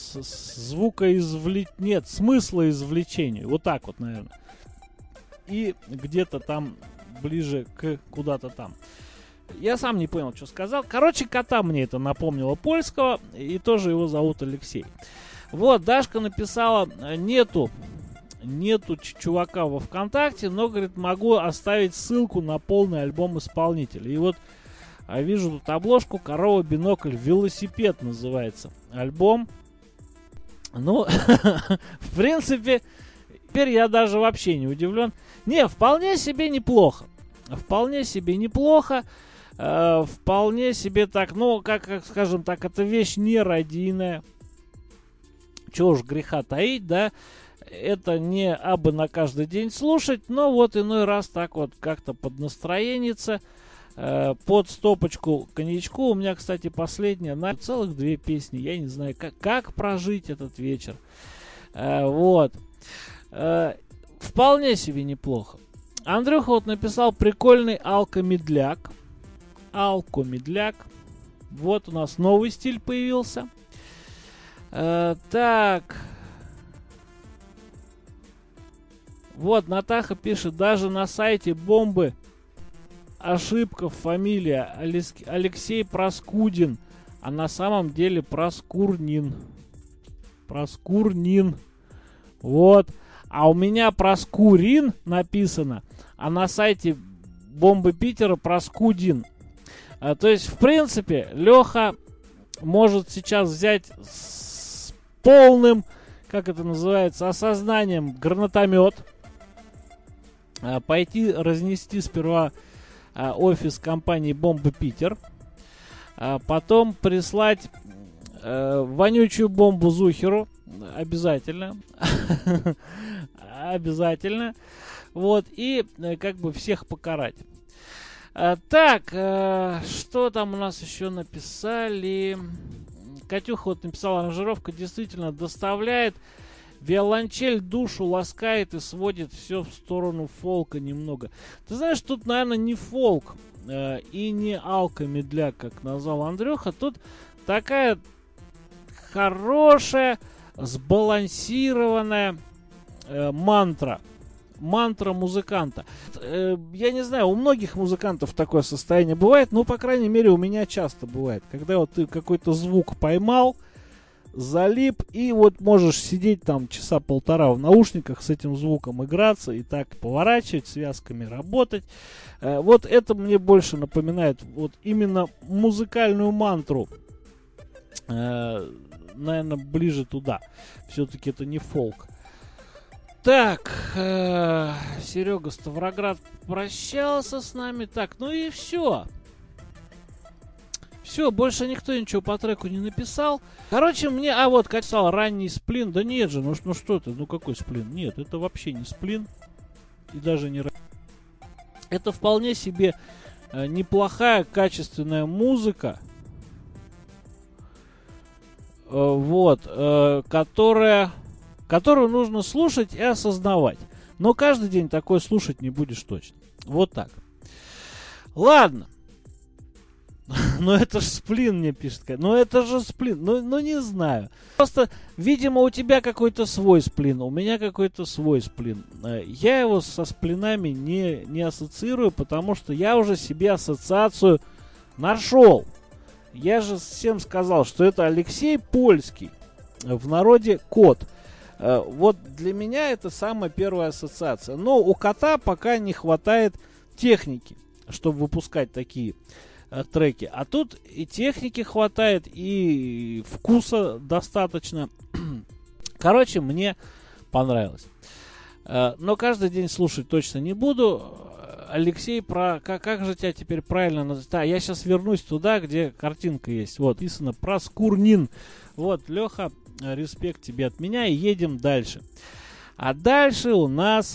Смыслоизвлечению. Вот так вот, наверное. И где-то там ближе к куда-то там. Я сам не понял, что сказал. Короче, кота мне это напомнило польского. И тоже его зовут Алексей. Вот, Дашка написала, нету чувака во ВКонтакте, но, говорит, могу оставить ссылку на полный альбом исполнителя. И вот вижу тут обложку, «Корова, бинокль, велосипед» называется альбом. Ну, в принципе, Теперь я даже вообще не удивлен. Не, вполне себе неплохо. Вполне себе неплохо. Вполне себе так, ну, как скажем так, это вещь нерадийная. Чего уж греха таить, да. Это не абы на каждый день слушать, но вот иной раз так вот как-то под настроенница, под стопочку коньячку. У меня, кстати, последняя на целых 2 песни. Я не знаю, как прожить этот вечер. Вот. Вполне себе неплохо. Андрюха вот написал прикольный алкомедляк. Алкомедляк. Вот у нас новый стиль появился. Так. Вот Натаха пишет, даже на сайте Бомбы ошибка фамилия Алексей Проскудин, а на самом деле Проскурнин. Проскурнин. Вот. А у меня Проскурин написано, а на сайте Бомбы Питера Проскудин. То есть, в принципе, Леха может сейчас взять с полным, как это называется, осознанием гранатомет, пойти разнести сперва офис компании Бомба Питер, потом прислать вонючую бомбу Зухеру, обязательно, обязательно, вот, и как бы всех покарать. Так, что там у нас еще написали? Катюха вот написала, аранжировка действительно доставляет. Виолончель душу ласкает и сводит все в сторону фолка немного. Ты знаешь, тут, наверное, не фолк и не алкомедляк, как назвал Андрюха. Тут такая хорошая, сбалансированная мантра. Мантра музыканта. Я не знаю, у многих музыкантов такое состояние бывает, но, по крайней мере, у меня часто бывает. Когда вот ты какой-то звук поймал, залип, и вот можешь сидеть там часа полтора в наушниках с этим звуком, играться и так поворачивать, связками работать. Вот это мне больше напоминает вот именно музыкальную мантру. Наверное, ближе туда. Все-таки это не фолк. Так, Серега Ставроград прощался с нами. Так, ну и все. Все, больше никто ничего по треку не написал. Короче, мне... А вот, как сказал, ранний сплин. Да нет же, ну что ты, ну какой сплин? Нет, это вообще не сплин. И даже не... Это вполне себе неплохая, качественная музыка. Вот, которую нужно слушать и осознавать. Но каждый день такое слушать не будешь точно. Вот так. Ладно. Ну это же сплин, мне пишет. Ну это же сплин. Ну не знаю. Просто, видимо, у тебя какой-то свой сплин. У меня какой-то свой сплин. Я его со сплинами не ассоциирую, потому что я уже себе ассоциацию нашел. Я же всем сказал, что это Алексей Польский. В народе Кот. Вот для меня это самая первая ассоциация. Но у Кота пока не хватает техники, чтобы выпускать такие треки. А тут и техники хватает, и вкуса достаточно. Короче, мне понравилось. Но каждый день слушать точно не буду. Алексей, как же тебя теперь правильно назвать? Да, я сейчас вернусь туда, где картинка есть. Вот, написано Проскурнин. Вот, Леха, респект тебе от меня, и едем дальше. А дальше у нас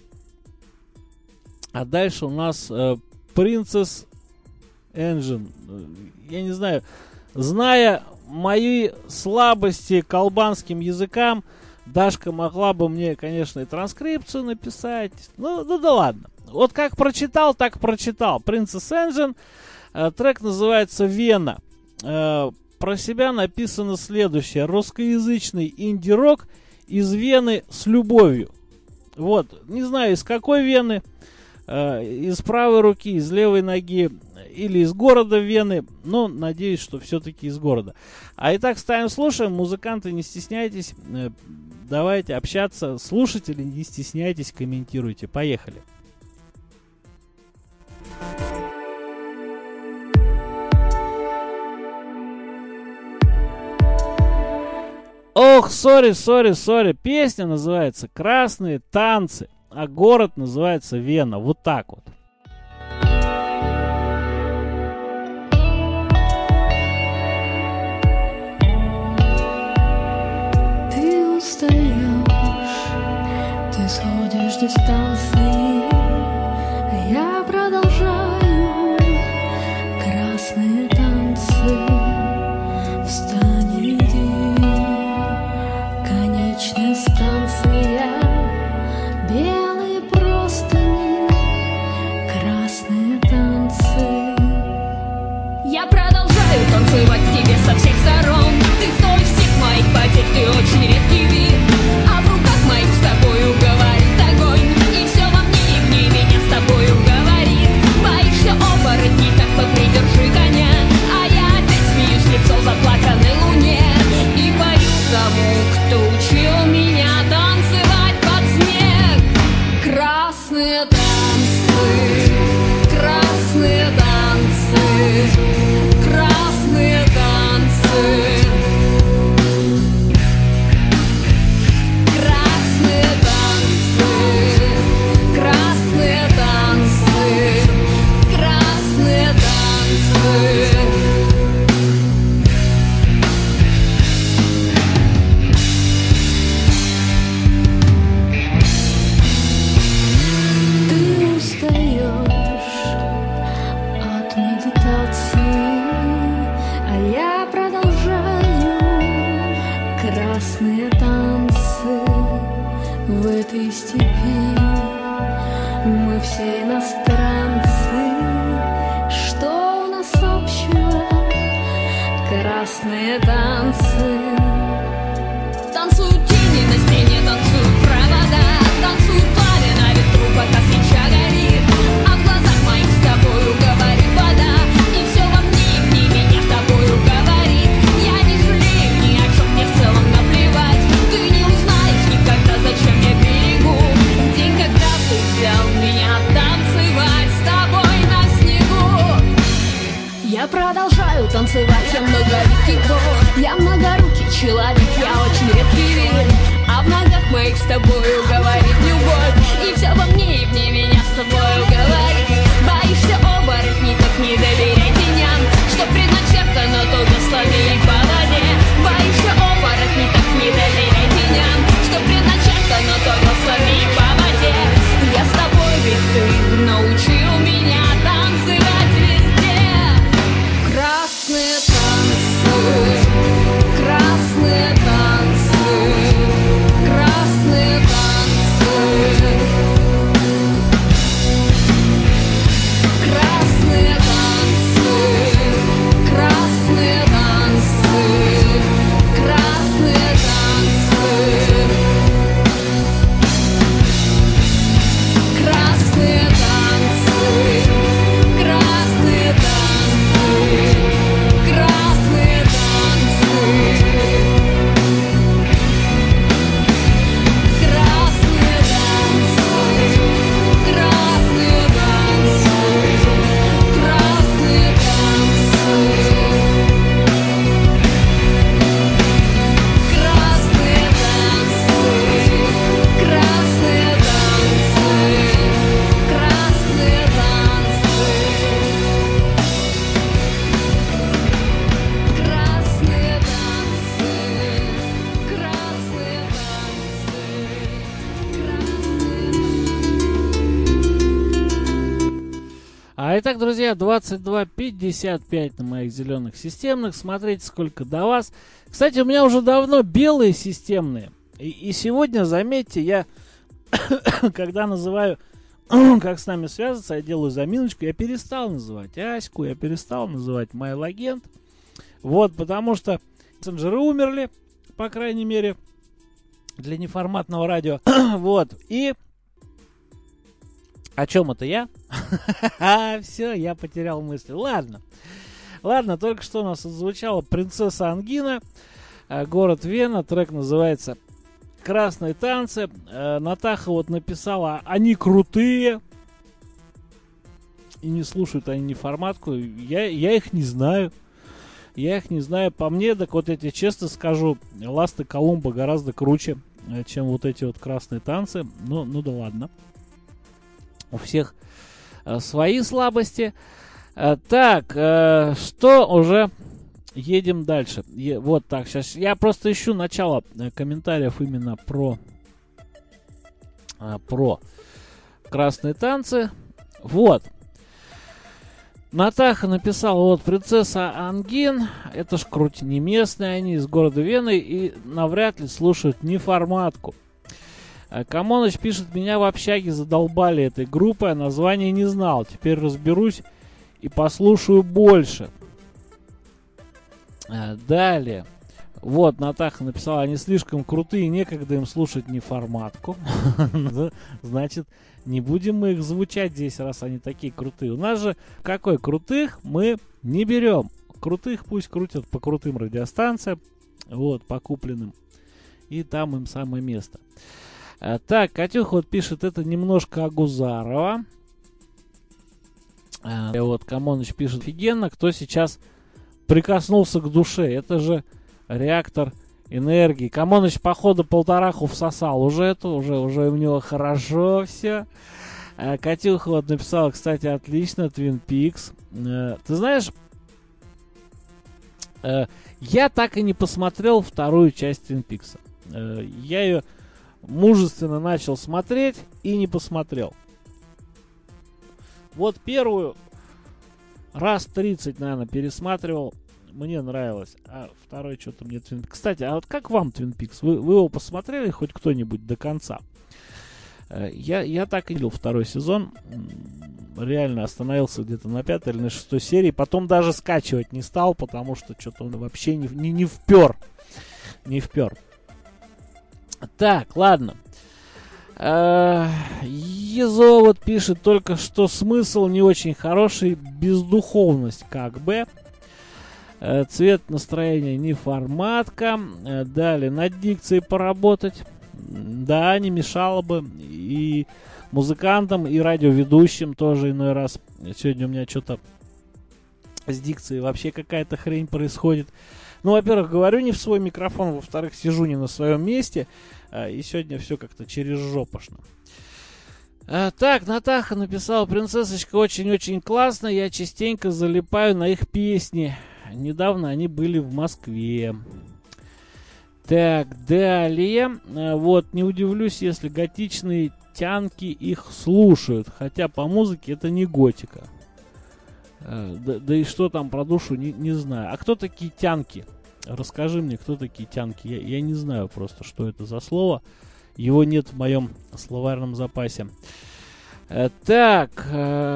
Princess Engine. Я не знаю, зная мои слабости к албанским языкам, Дашка могла бы мне, конечно, и транскрипцию написать. Ну да ладно. Вот как прочитал, так прочитал. Princess Engine. Трек называется «Вена». Про себя написано следующее. Русскоязычный инди-рок из Вены с любовью. Вот. Не знаю, из какой Вены. Из правой руки, из левой ноги или из города Вены. Но надеюсь, что все-таки из города. А итак, ставим, слушаем. Музыканты, не стесняйтесь. Давайте общаться. Слушатели, не стесняйтесь, комментируйте. Поехали. Ох, сори. Песня называется «Красные танцы», а город называется Вена. Вот так вот. Ты устаешь, ты сходишь дистанции, а я продолжаю красные танцы. Встань, иди, конечная станция, белые простыни, красные танцы. Я продолжаю танцевать тебе со всех сторон. Ты стоишь всех моих потерь, ты очень редкий вид. А в руках моих с тобою говорит огонь. И все во мне и в ней меня с тобою говорит. Боишься оборотней, так попридержи коня. А я опять смеюсь в лицо заплаканной луне. И пою тому, кто учил меня танцевать под снег. Красные танцы, красные танцы, красные танцы. Красные танцы, красные танцы, красные танцы. Ты устаешь от медитации, а я продолжаю красные танцы в этой степи. Мы все иностранцы, что у нас общего? Красные танцы. Танцуют тени на стене, танцуют провода, танцуют пламя на ветру, пока свеча горит. А в глазах моих с тобою говорит вода. И все во мне и в ней меня с тобою говорит. Я не жалею ни о чем, мне в целом наплевать. Ты не узнаешь никогда, зачем я берегу день, когда ты взял меня танцевать с тобой на снегу. Я продолжаю танцевать, я многоликий бог, я многорукий человек, я очень редкий вид. А в ногах моих с тобою говорит любовь. И все во мне и в ней меня с тобою говорит. Боишься оборотней, так не доверяй теням. Что предначертано, то благослови по воде. Боишься оборотней, так не доверяй теням. Что предначертано, то благослови по воде. Я с тобой, ведь ты научил меня танцевать везде. Красные танцы, красные танцы, красные танцы. Красные танцы, красные танцы, красные танцы. Красные танцы, красные танцы, красные танцы. Красные танцы, красные танцы, красные танцы. Красные танцы, красные танцы, красные танцы. Красные танцы, красные А итак, друзья, 22:55 на моих зеленых системных. Смотрите, сколько до вас. Кстати, у меня уже давно белые системные. И сегодня, заметьте, я, когда называю, как с нами связаться, я делаю заминочку. Я перестал называть Аську, я перестал называть MyLagent. Вот, потому что мессенджеры умерли, по крайней мере, для неформатного радио. Вот, и... О чем это я? Все, я потерял мысли. Ладно, только что у нас отзвучала «Принцесса Ангина», город Вена, трек называется «Красные танцы». Натаха вот написала: они крутые. И не слушают они неформатку. Я их не знаю. Я их не знаю. По мне, так вот я тебе честно скажу, Ласты Колумба гораздо круче, чем вот эти вот красные танцы. Ну да ладно. У всех свои слабости. Так, что уже... Едем дальше. Вот так, сейчас я просто ищу начало комментариев именно про красные танцы. Вот. Натаха написала, вот, принцесса Ангин, это ж круть не местные, они из города Вены и навряд ли слушают неформатку. Камоныч пишет, меня в общаге задолбали этой группой, а название не знал. Теперь разберусь и послушаю больше. Далее. Вот, Натаха написала, они слишком крутые, некогда им слушать неформатку. Значит, не будем мы их звучать здесь, раз они такие крутые. У нас же какой крутых мы не берем. Крутых пусть крутят по крутым радиостанциям, вот, по купленным. И там им самое место. Так, Катюха вот пишет, это немножко Агузарова. Вот, Камоныч пишет, офигенно, кто сейчас прикоснулся к душе. Это же реактор энергии. Камоныч, походу, полтораху всосал. Уже у него хорошо все. Катюха вот написала, кстати, отлично, Twin Peaks. Ты знаешь, я так и не посмотрел вторую часть Twin Peaks. Я ее мужественно начал смотреть и не посмотрел. Вот первую раз 30, наверное, пересматривал. Мне нравилось. А второй что-то мне Twin Peaks. Кстати, а вот как вам Twin Peaks? Вы его посмотрели хоть кто-нибудь до конца? Я так и видел второй сезон. Реально остановился где-то на 5 или на 6 серии. Потом даже скачивать не стал, потому что что-то он вообще не впер. Не впер. Так, ладно. Езо вот пишет только, что смысл не очень хороший, бездуховность как бы. Цвет настроения неформатка. Далее, над дикцией поработать. Да, не мешало бы. И музыкантам, и радиоведущим тоже иной раз. Сегодня у меня что-то с дикцией вообще какая-то хрень происходит. Ну, во-первых, говорю не в свой микрофон, во-вторых, сижу не на своем месте. И сегодня все как-то через жопошно. Так, Натаха написала, принцессочка очень-очень классно. Я частенько залипаю на их песни. Недавно они были в Москве. Так, далее. Вот, не удивлюсь, если готичные тянки их слушают. Хотя по музыке это не готика. Да и что там про душу, не знаю. А кто такие тянки? Расскажи мне, кто такие тянки. Я не знаю просто, что это за слово. Его нет в моем словарном запасе. Так.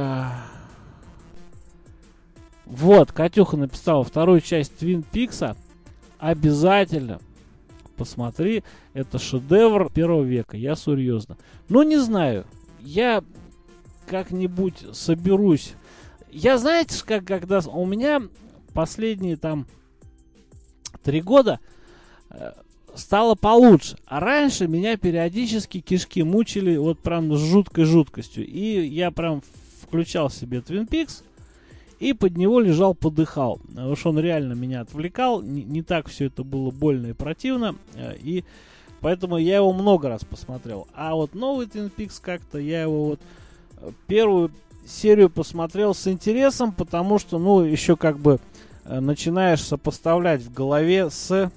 Вот, Катюха написала вторую часть Twin Peaks. Обязательно посмотри. Это шедевр первого века. Я серьезно. Ну, не знаю. Я как-нибудь соберусь. Я, знаете, когда у меня последние там 3 года стало получше. А раньше меня периодически кишки мучили вот прям с жуткой жуткостью. И я прям включал себе Twin Peaks и под него лежал, подыхал. Потому что он реально меня отвлекал. Не так все это было больно и противно. И поэтому я его много раз посмотрел. А вот новый Twin Peaks как-то я его вот первую серию посмотрел с интересом, потому что, ну, еще как бы начинаешь сопоставлять в голове с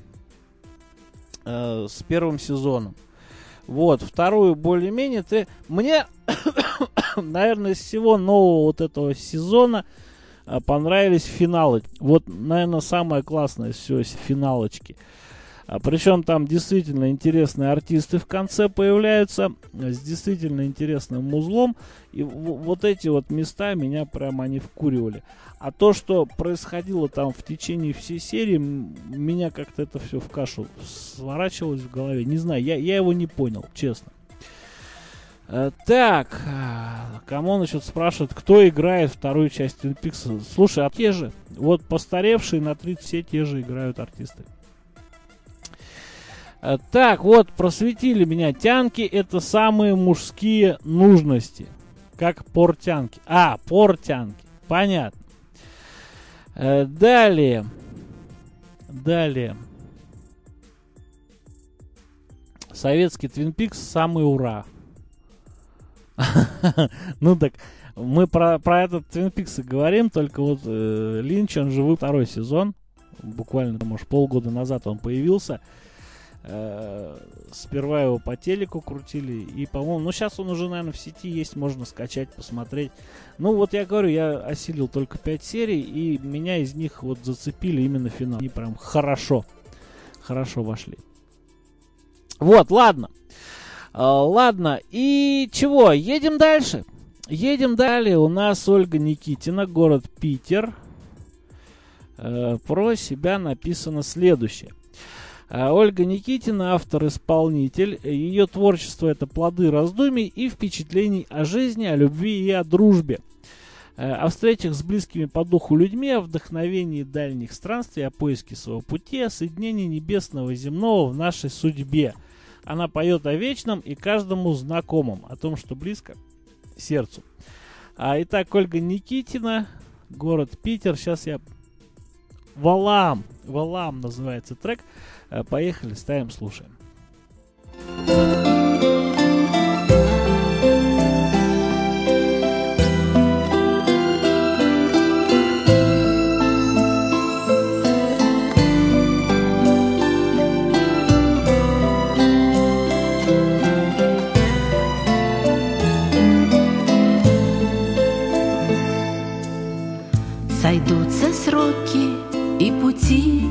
первым сезоном. Вот, вторую более-менее мне, наверное, из всего нового вот этого сезона понравились финалы. Вот, наверное, самое классное из всего финалочки. Причем там действительно интересные артисты в конце появляются, с действительно интересным музлом. И вот эти вот места меня прям они вкуривали. А то, что происходило там в течение всей серии, меня как-то это все в кашу сворачивалось в голове. Не знаю, я его не понял, честно. Так, Камоныч вот спрашивает, кто играет вторую часть Twin Peaks. Слушай, а те же, вот постаревшие на 30 все те же играют артисты. Так, вот, просветили меня. Тянки — это самые мужские нужности. Как портянки. Портянки. Понятно. Далее. Далее. Советский Твин Пикс самый ура. Ну так, мы про этот Твин Пикс и говорим, только вот Линч, он же второй сезон. Буквально, может, полгода назад он появился. Сперва его по телеку крутили. И, по-моему, ну сейчас он уже, наверное, в сети есть, можно скачать, посмотреть. Ну вот я говорю, я осилил только 5 серий, и меня из них вот зацепили именно финал. Они прям хорошо вошли. Вот, ладно. Ладно, и чего, едем дальше. Едем далее. У нас Ольга Никитина, город Питер. Про себя написано следующее. Ольга Никитина, автор-исполнитель. Ее творчество — это плоды раздумий и впечатлений о жизни, о любви и о дружбе. О встречах с близкими по духу людьми, о вдохновении дальних странствий, о поиске своего пути, о соединении небесного и земного в нашей судьбе. Она поет о вечном и каждому знакомом, о том, что близко сердцу. Итак, Ольга Никитина, город Питер. Сейчас я... Валам называется трек. Поехали, ставим, слушаем. Сойдутся сроки и пути.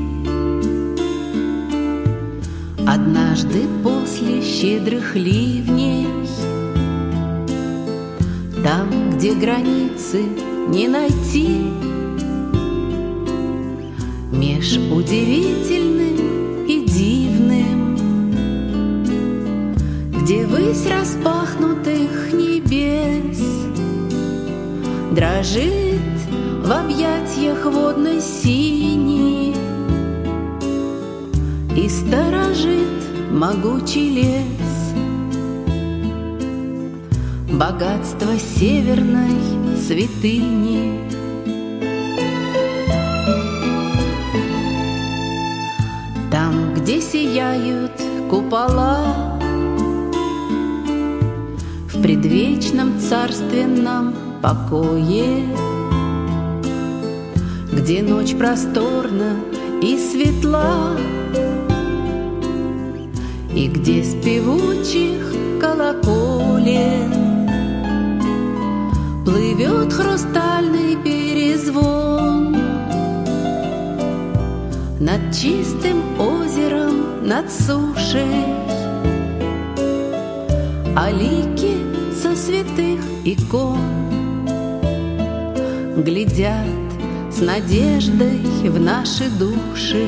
Однажды после щедрых ливней, там, где границы не найти, меж удивительным и дивным, где высь распахнутых небес дрожит в объятиях водной сини и сторожит могучий лес. Богатство северной святыни. Там, где сияют купола, в предвечном царственном покое, где ночь просторна и светла, и где с певучих колоколен плывет хрустальный перезвон над чистым озером, над сушей, а лики со святых икон глядят с надеждой в наши души.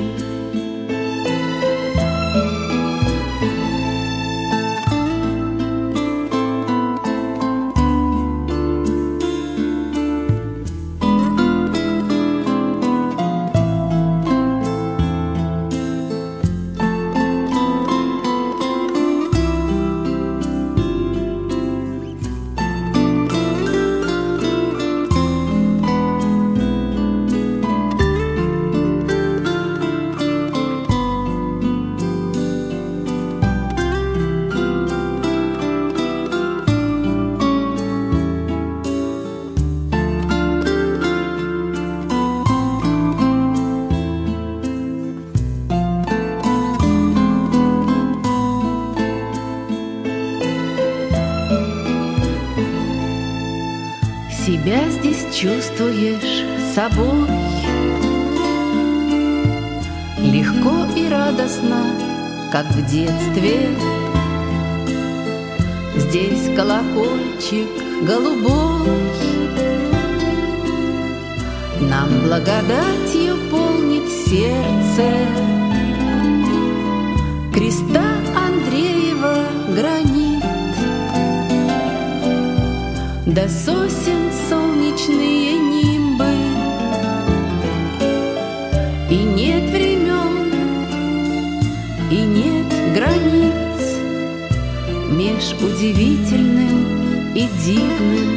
Себя здесь чувствуешь собой, легко и радостно, как в детстве. Здесь колокольчик голубой нам благодатью полнит сердце. Креста Андреева гранит, до сосен солнечные нимбы, и нет времен, и нет границ меж удивительным и дивным.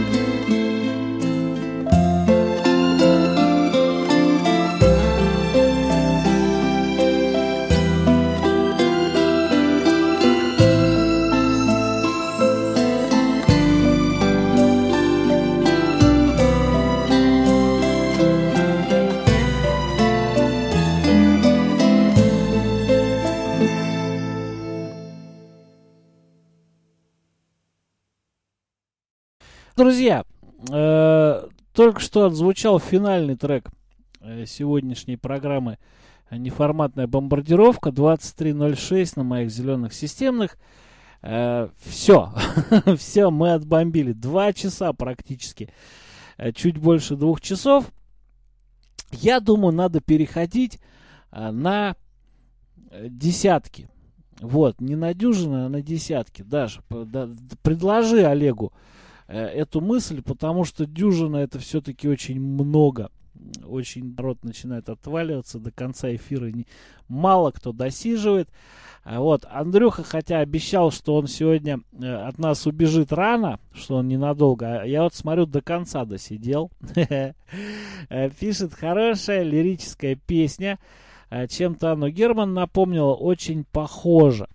друзья, только что отзвучал финальный трек сегодняшней программы «Неформатная бомбардировка», 23:06 на моих зеленых системных. Все, все, мы отбомбили. 2 часа практически, чуть больше 2 часов. Я думаю, надо переходить на десятки. Вот, не на дюжины, а на десятки. Даже предложи Олегу эту мысль, потому что дюжина — это все-таки очень много. Очень народ начинает отваливаться, до конца эфира мало кто досиживает. Вот, Андрюха, хотя обещал, что он сегодня от нас убежит рано, что он ненадолго, я вот смотрю, до конца досидел. Пишет: хорошая лирическая песня. Чем-то Анну Герман напомнила, очень похоже.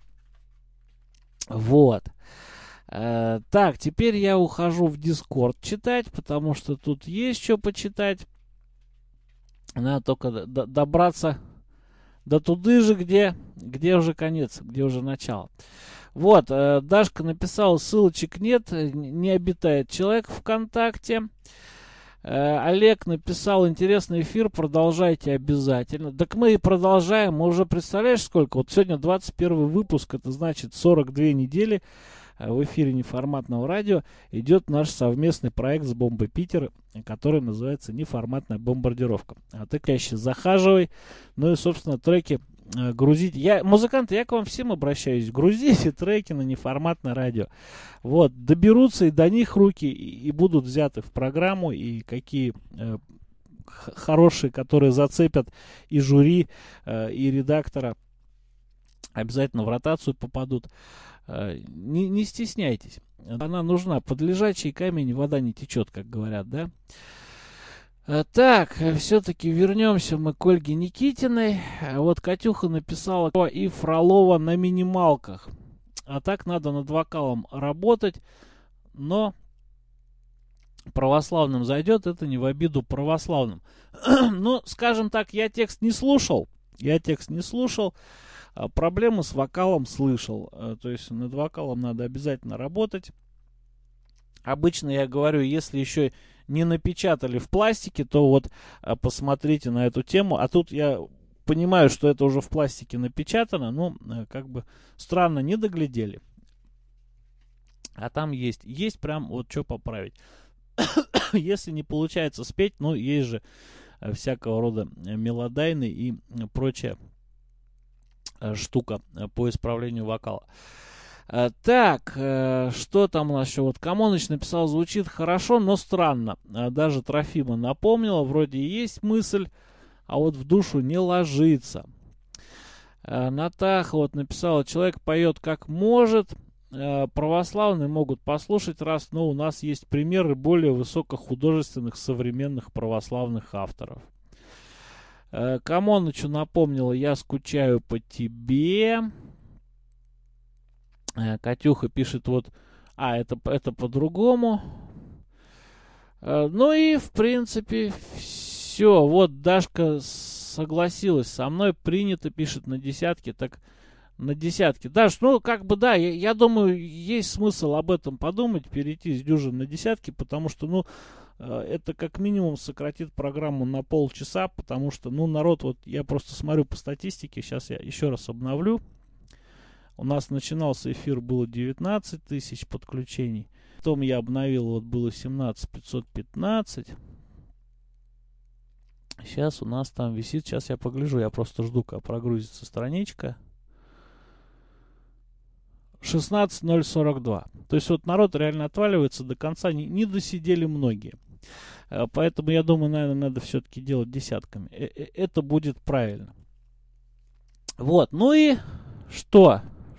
Вот. Так, теперь я ухожу в Discord читать, потому что тут есть что почитать. Надо только добраться до туды же, где уже конец, где уже начало. Вот, Дашка написала: ссылочек нет, не обитает человек ВКонтакте. Олег написал: интересный эфир, продолжайте обязательно. Так мы и продолжаем, мы уже, представляешь, сколько? Вот сегодня 21 выпуск, это значит 42 недели в эфире неформатного радио идет наш совместный проект с Бомбой Питер, который называется «Неформатная бомбардировка». А ты чаще захаживай, ну и, собственно, треки грузите. Музыканты, я к вам всем обращаюсь, грузите треки на неформатное радио. Вот, доберутся и до них руки, и будут взяты в программу, и какие хорошие, которые зацепят и жюри, и редактора, обязательно в ротацию попадут. Не стесняйтесь. Она нужна. Под лежачий камень вода не течет, как говорят, да? Так, все-таки вернемся мы к Ольге Никитиной. Вот Катюха написала: и Фролова на минималках. А так надо над вокалом работать, но православным зайдет, это не в обиду православным. Ну, скажем так, я текст не слушал. Проблемы с вокалом слышал. То есть над вокалом надо обязательно работать. Обычно я говорю, если еще не напечатали в пластике, то вот посмотрите на эту тему. А тут я понимаю, что это уже в пластике напечатано. Ну, как бы странно, не доглядели. А там есть прям вот что поправить. Если не получается спеть, ну, есть же всякого рода мелодайны и прочее штука по исправлению вокала. Так, что там у нас еще? Вот Камоныч написал: звучит хорошо, но странно. Даже Трофима напомнила, вроде есть мысль, а вот в душу не ложится. Натаха вот написала: человек поет как может, православные могут послушать раз, но у нас есть примеры более высокохудожественных современных православных авторов. Камонычу напомнила: я скучаю по тебе. Катюха пишет: вот, это по-другому. Ну и, в принципе, все. Вот Дашка согласилась со мной, принято, пишет, на десятки. Так, на десятки. Даш, ну, как бы, да, я думаю, есть смысл об этом подумать, перейти с дюжин на десятки, потому что, ну, это как минимум сократит программу на полчаса, потому что, ну, народ, вот я просто смотрю по статистике, сейчас я еще раз обновлю. У нас начинался эфир, было 19 тысяч подключений. Потом я обновил, вот было 17 515. Сейчас у нас там висит, сейчас я погляжу, я просто жду, когда прогрузится страничка. 16 042. То есть вот народ реально отваливается, до конца не досидели многие. Поэтому я думаю, наверное, надо все-таки делать десятками. Это будет правильно. Вот, ну и что?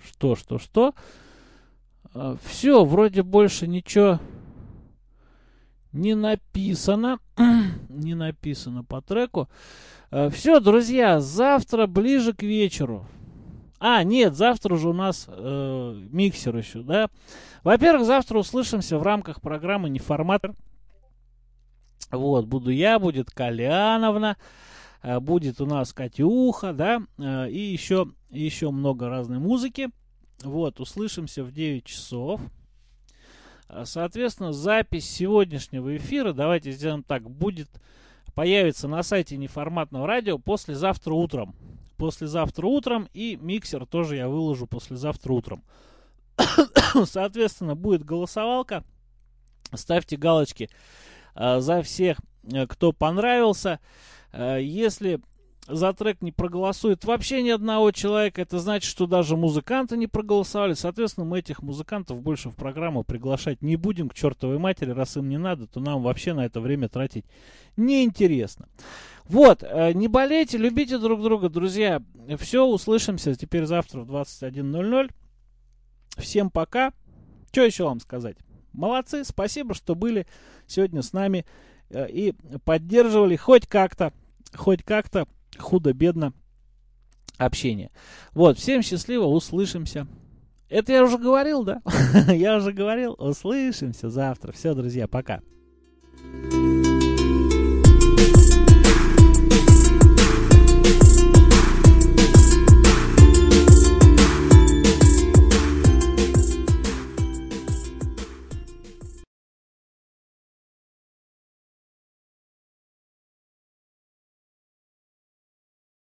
Все, вроде больше ничего не написано. Не написано по треку. Все, друзья, завтра ближе к вечеру. Нет, завтра же у нас миксер еще, да? Во-первых, завтра услышимся в рамках программы «Неформатор». Вот, буду я, будет Коляновна, будет у нас Катюха, да, и еще много разной музыки. Вот, услышимся в 9 часов. Соответственно, запись сегодняшнего эфира, давайте сделаем так, появится на сайте Неформатного радио послезавтра утром. Послезавтра утром, и миксер тоже я выложу послезавтра утром. Соответственно, будет голосовалка. Ставьте галочки за всех, кто понравился. Если за трек не проголосует вообще ни одного человека, это значит, что даже музыканты не проголосовали. Соответственно, мы этих музыкантов больше в программу приглашать не будем, к чертовой матери. Раз им не надо, то нам вообще на это время тратить неинтересно. Вот, не болейте, любите друг друга, друзья. Все, услышимся теперь завтра в 21:00. Всем пока. Что еще вам сказать? Молодцы, спасибо, что были сегодня с нами и поддерживали хоть как-то худо-бедно общение. Вот, всем счастливо, услышимся. Это я уже говорил, да? Я уже говорил, услышимся завтра. Все, друзья, пока.